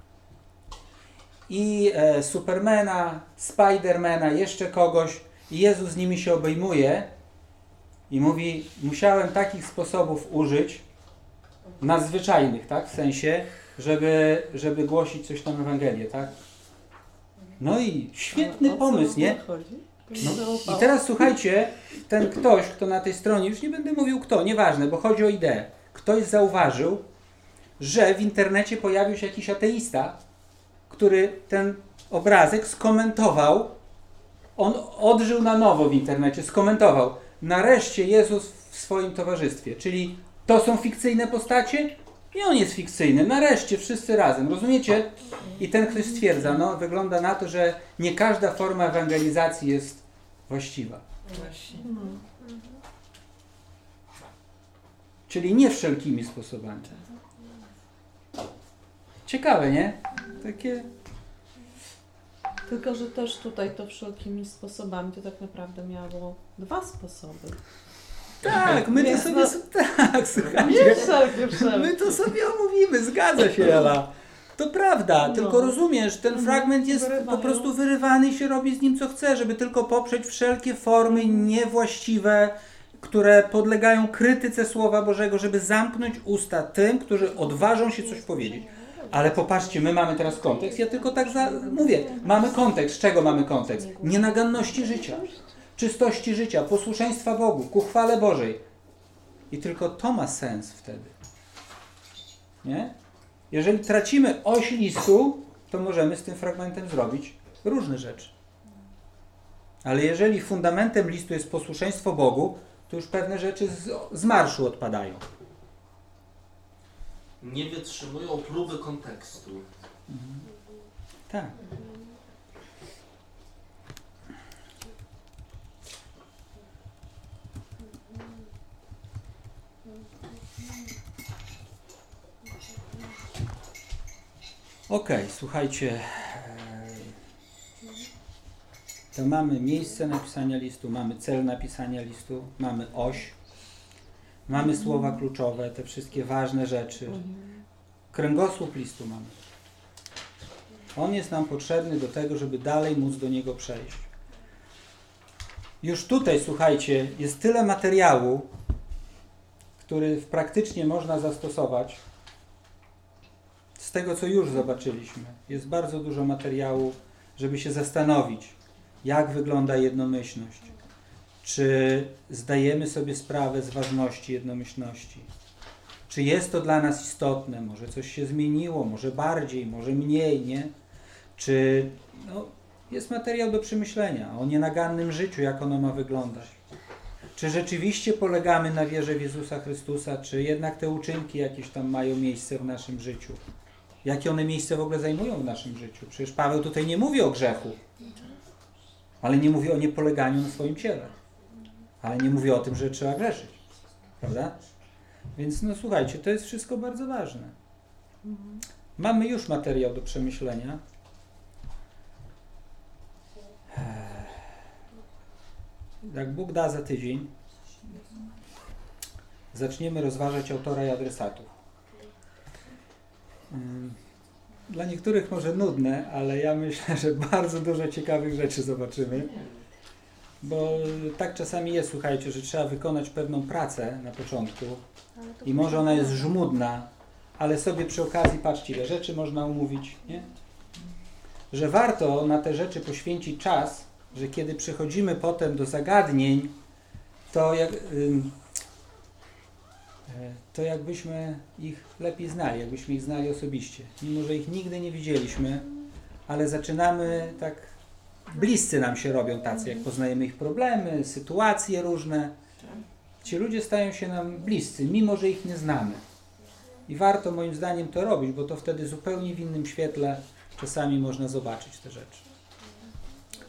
Speaker 1: i Supermana, Spidermana, jeszcze kogoś i Jezus z nimi się obejmuje i mówi, musiałem takich sposobów użyć, nadzwyczajnych, tak, w sensie, żeby głosić coś tam Ewangelię, tak? No i świetny pomysł, nie? No. I teraz słuchajcie, ten ktoś, kto na tej stronie, już nie będę mówił kto, nieważne, bo chodzi o ideę. Ktoś zauważył, że w internecie pojawił się jakiś ateista, który ten obrazek skomentował. On odżył na nowo w internecie, skomentował. Nareszcie Jezus w swoim towarzystwie. Czyli to są fikcyjne postacie i on jest fikcyjny. Nareszcie wszyscy razem. Rozumiecie? I ten ktoś stwierdza, no wygląda na to, że nie każda forma ewangelizacji jest właściwa.
Speaker 4: Właśnie.
Speaker 1: Czyli nie wszelkimi sposobami. Ciekawe, nie? Takie...
Speaker 7: Tylko, że też tutaj to wszelkimi sposobami to tak naprawdę miało dwa sposoby.
Speaker 1: Tak, my to sobie... Tak, słuchajcie.
Speaker 7: Nie wszelkie.
Speaker 1: My to sobie omówimy, zgadza się, Ela. To prawda, tylko rozumiesz, ten fragment jest po prostu wyrywany i się robi z nim co chce, żeby tylko poprzeć wszelkie formy niewłaściwe, które podlegają krytyce Słowa Bożego, żeby zamknąć usta tym, którzy odważą się coś powiedzieć. Ale popatrzcie, my mamy teraz kontekst, ja tylko tak mówię, mamy kontekst. Z czego mamy kontekst? Nienaganności życia, czystości życia, posłuszeństwa Bogu, ku chwale Bożej. I tylko to ma sens wtedy. Nie? Jeżeli tracimy oś listu, to możemy z tym fragmentem zrobić różne rzeczy. Ale jeżeli fundamentem listu jest posłuszeństwo Bogu, to już pewne rzeczy z marszu odpadają.
Speaker 3: Nie wytrzymują próby kontekstu.
Speaker 1: Tak. Okej, słuchajcie. To mamy miejsce napisania listu, mamy cel napisania listu, mamy oś, mamy słowa kluczowe, te wszystkie ważne rzeczy. Kręgosłup listu mamy. On jest nam potrzebny do tego, żeby dalej móc do niego przejść. już tutaj, słuchajcie, jest tyle materiału, który praktycznie można zastosować. Z tego, co już zobaczyliśmy, jest bardzo dużo materiału, żeby się zastanowić, jak wygląda jednomyślność. Czy zdajemy sobie sprawę z ważności jednomyślności? Czy jest to dla nas istotne? Może coś się zmieniło, może bardziej, może mniej, nie? Czy jest materiał do przemyślenia o nienagannym życiu, jak ono ma wyglądać? Czy rzeczywiście polegamy na wierze w Jezusa Chrystusa, czy jednak te uczynki jakieś tam mają miejsce w naszym życiu? Jakie one miejsce w ogóle zajmują w naszym życiu? Przecież Paweł tutaj nie mówi o grzechu, ale nie mówi o niepoleganiu na swoim ciele. Ale nie mówi o tym, że trzeba grzeszyć. Prawda? Więc słuchajcie, to jest wszystko bardzo ważne. Mamy już materiał do przemyślenia. Jak Bóg da, za tydzień zaczniemy rozważać autora i adresatów. Dla niektórych może nudne, ale ja myślę, że bardzo dużo ciekawych rzeczy zobaczymy. Bo tak czasami jest, słuchajcie, że trzeba wykonać pewną pracę na początku i może ona jest żmudna, ale sobie przy okazji, patrzcie, ile rzeczy można umówić, nie? Że warto na te rzeczy poświęcić czas, że kiedy przechodzimy potem do zagadnień, to jakbyśmy ich lepiej znali, jakbyśmy ich znali osobiście. Mimo że ich nigdy nie widzieliśmy, ale zaczynamy tak, bliscy nam się robią tacy, jak poznajemy ich problemy, sytuacje różne. Ci ludzie stają się nam bliscy, mimo że ich nie znamy. I warto moim zdaniem to robić, bo to wtedy zupełnie w innym świetle czasami można zobaczyć te rzeczy.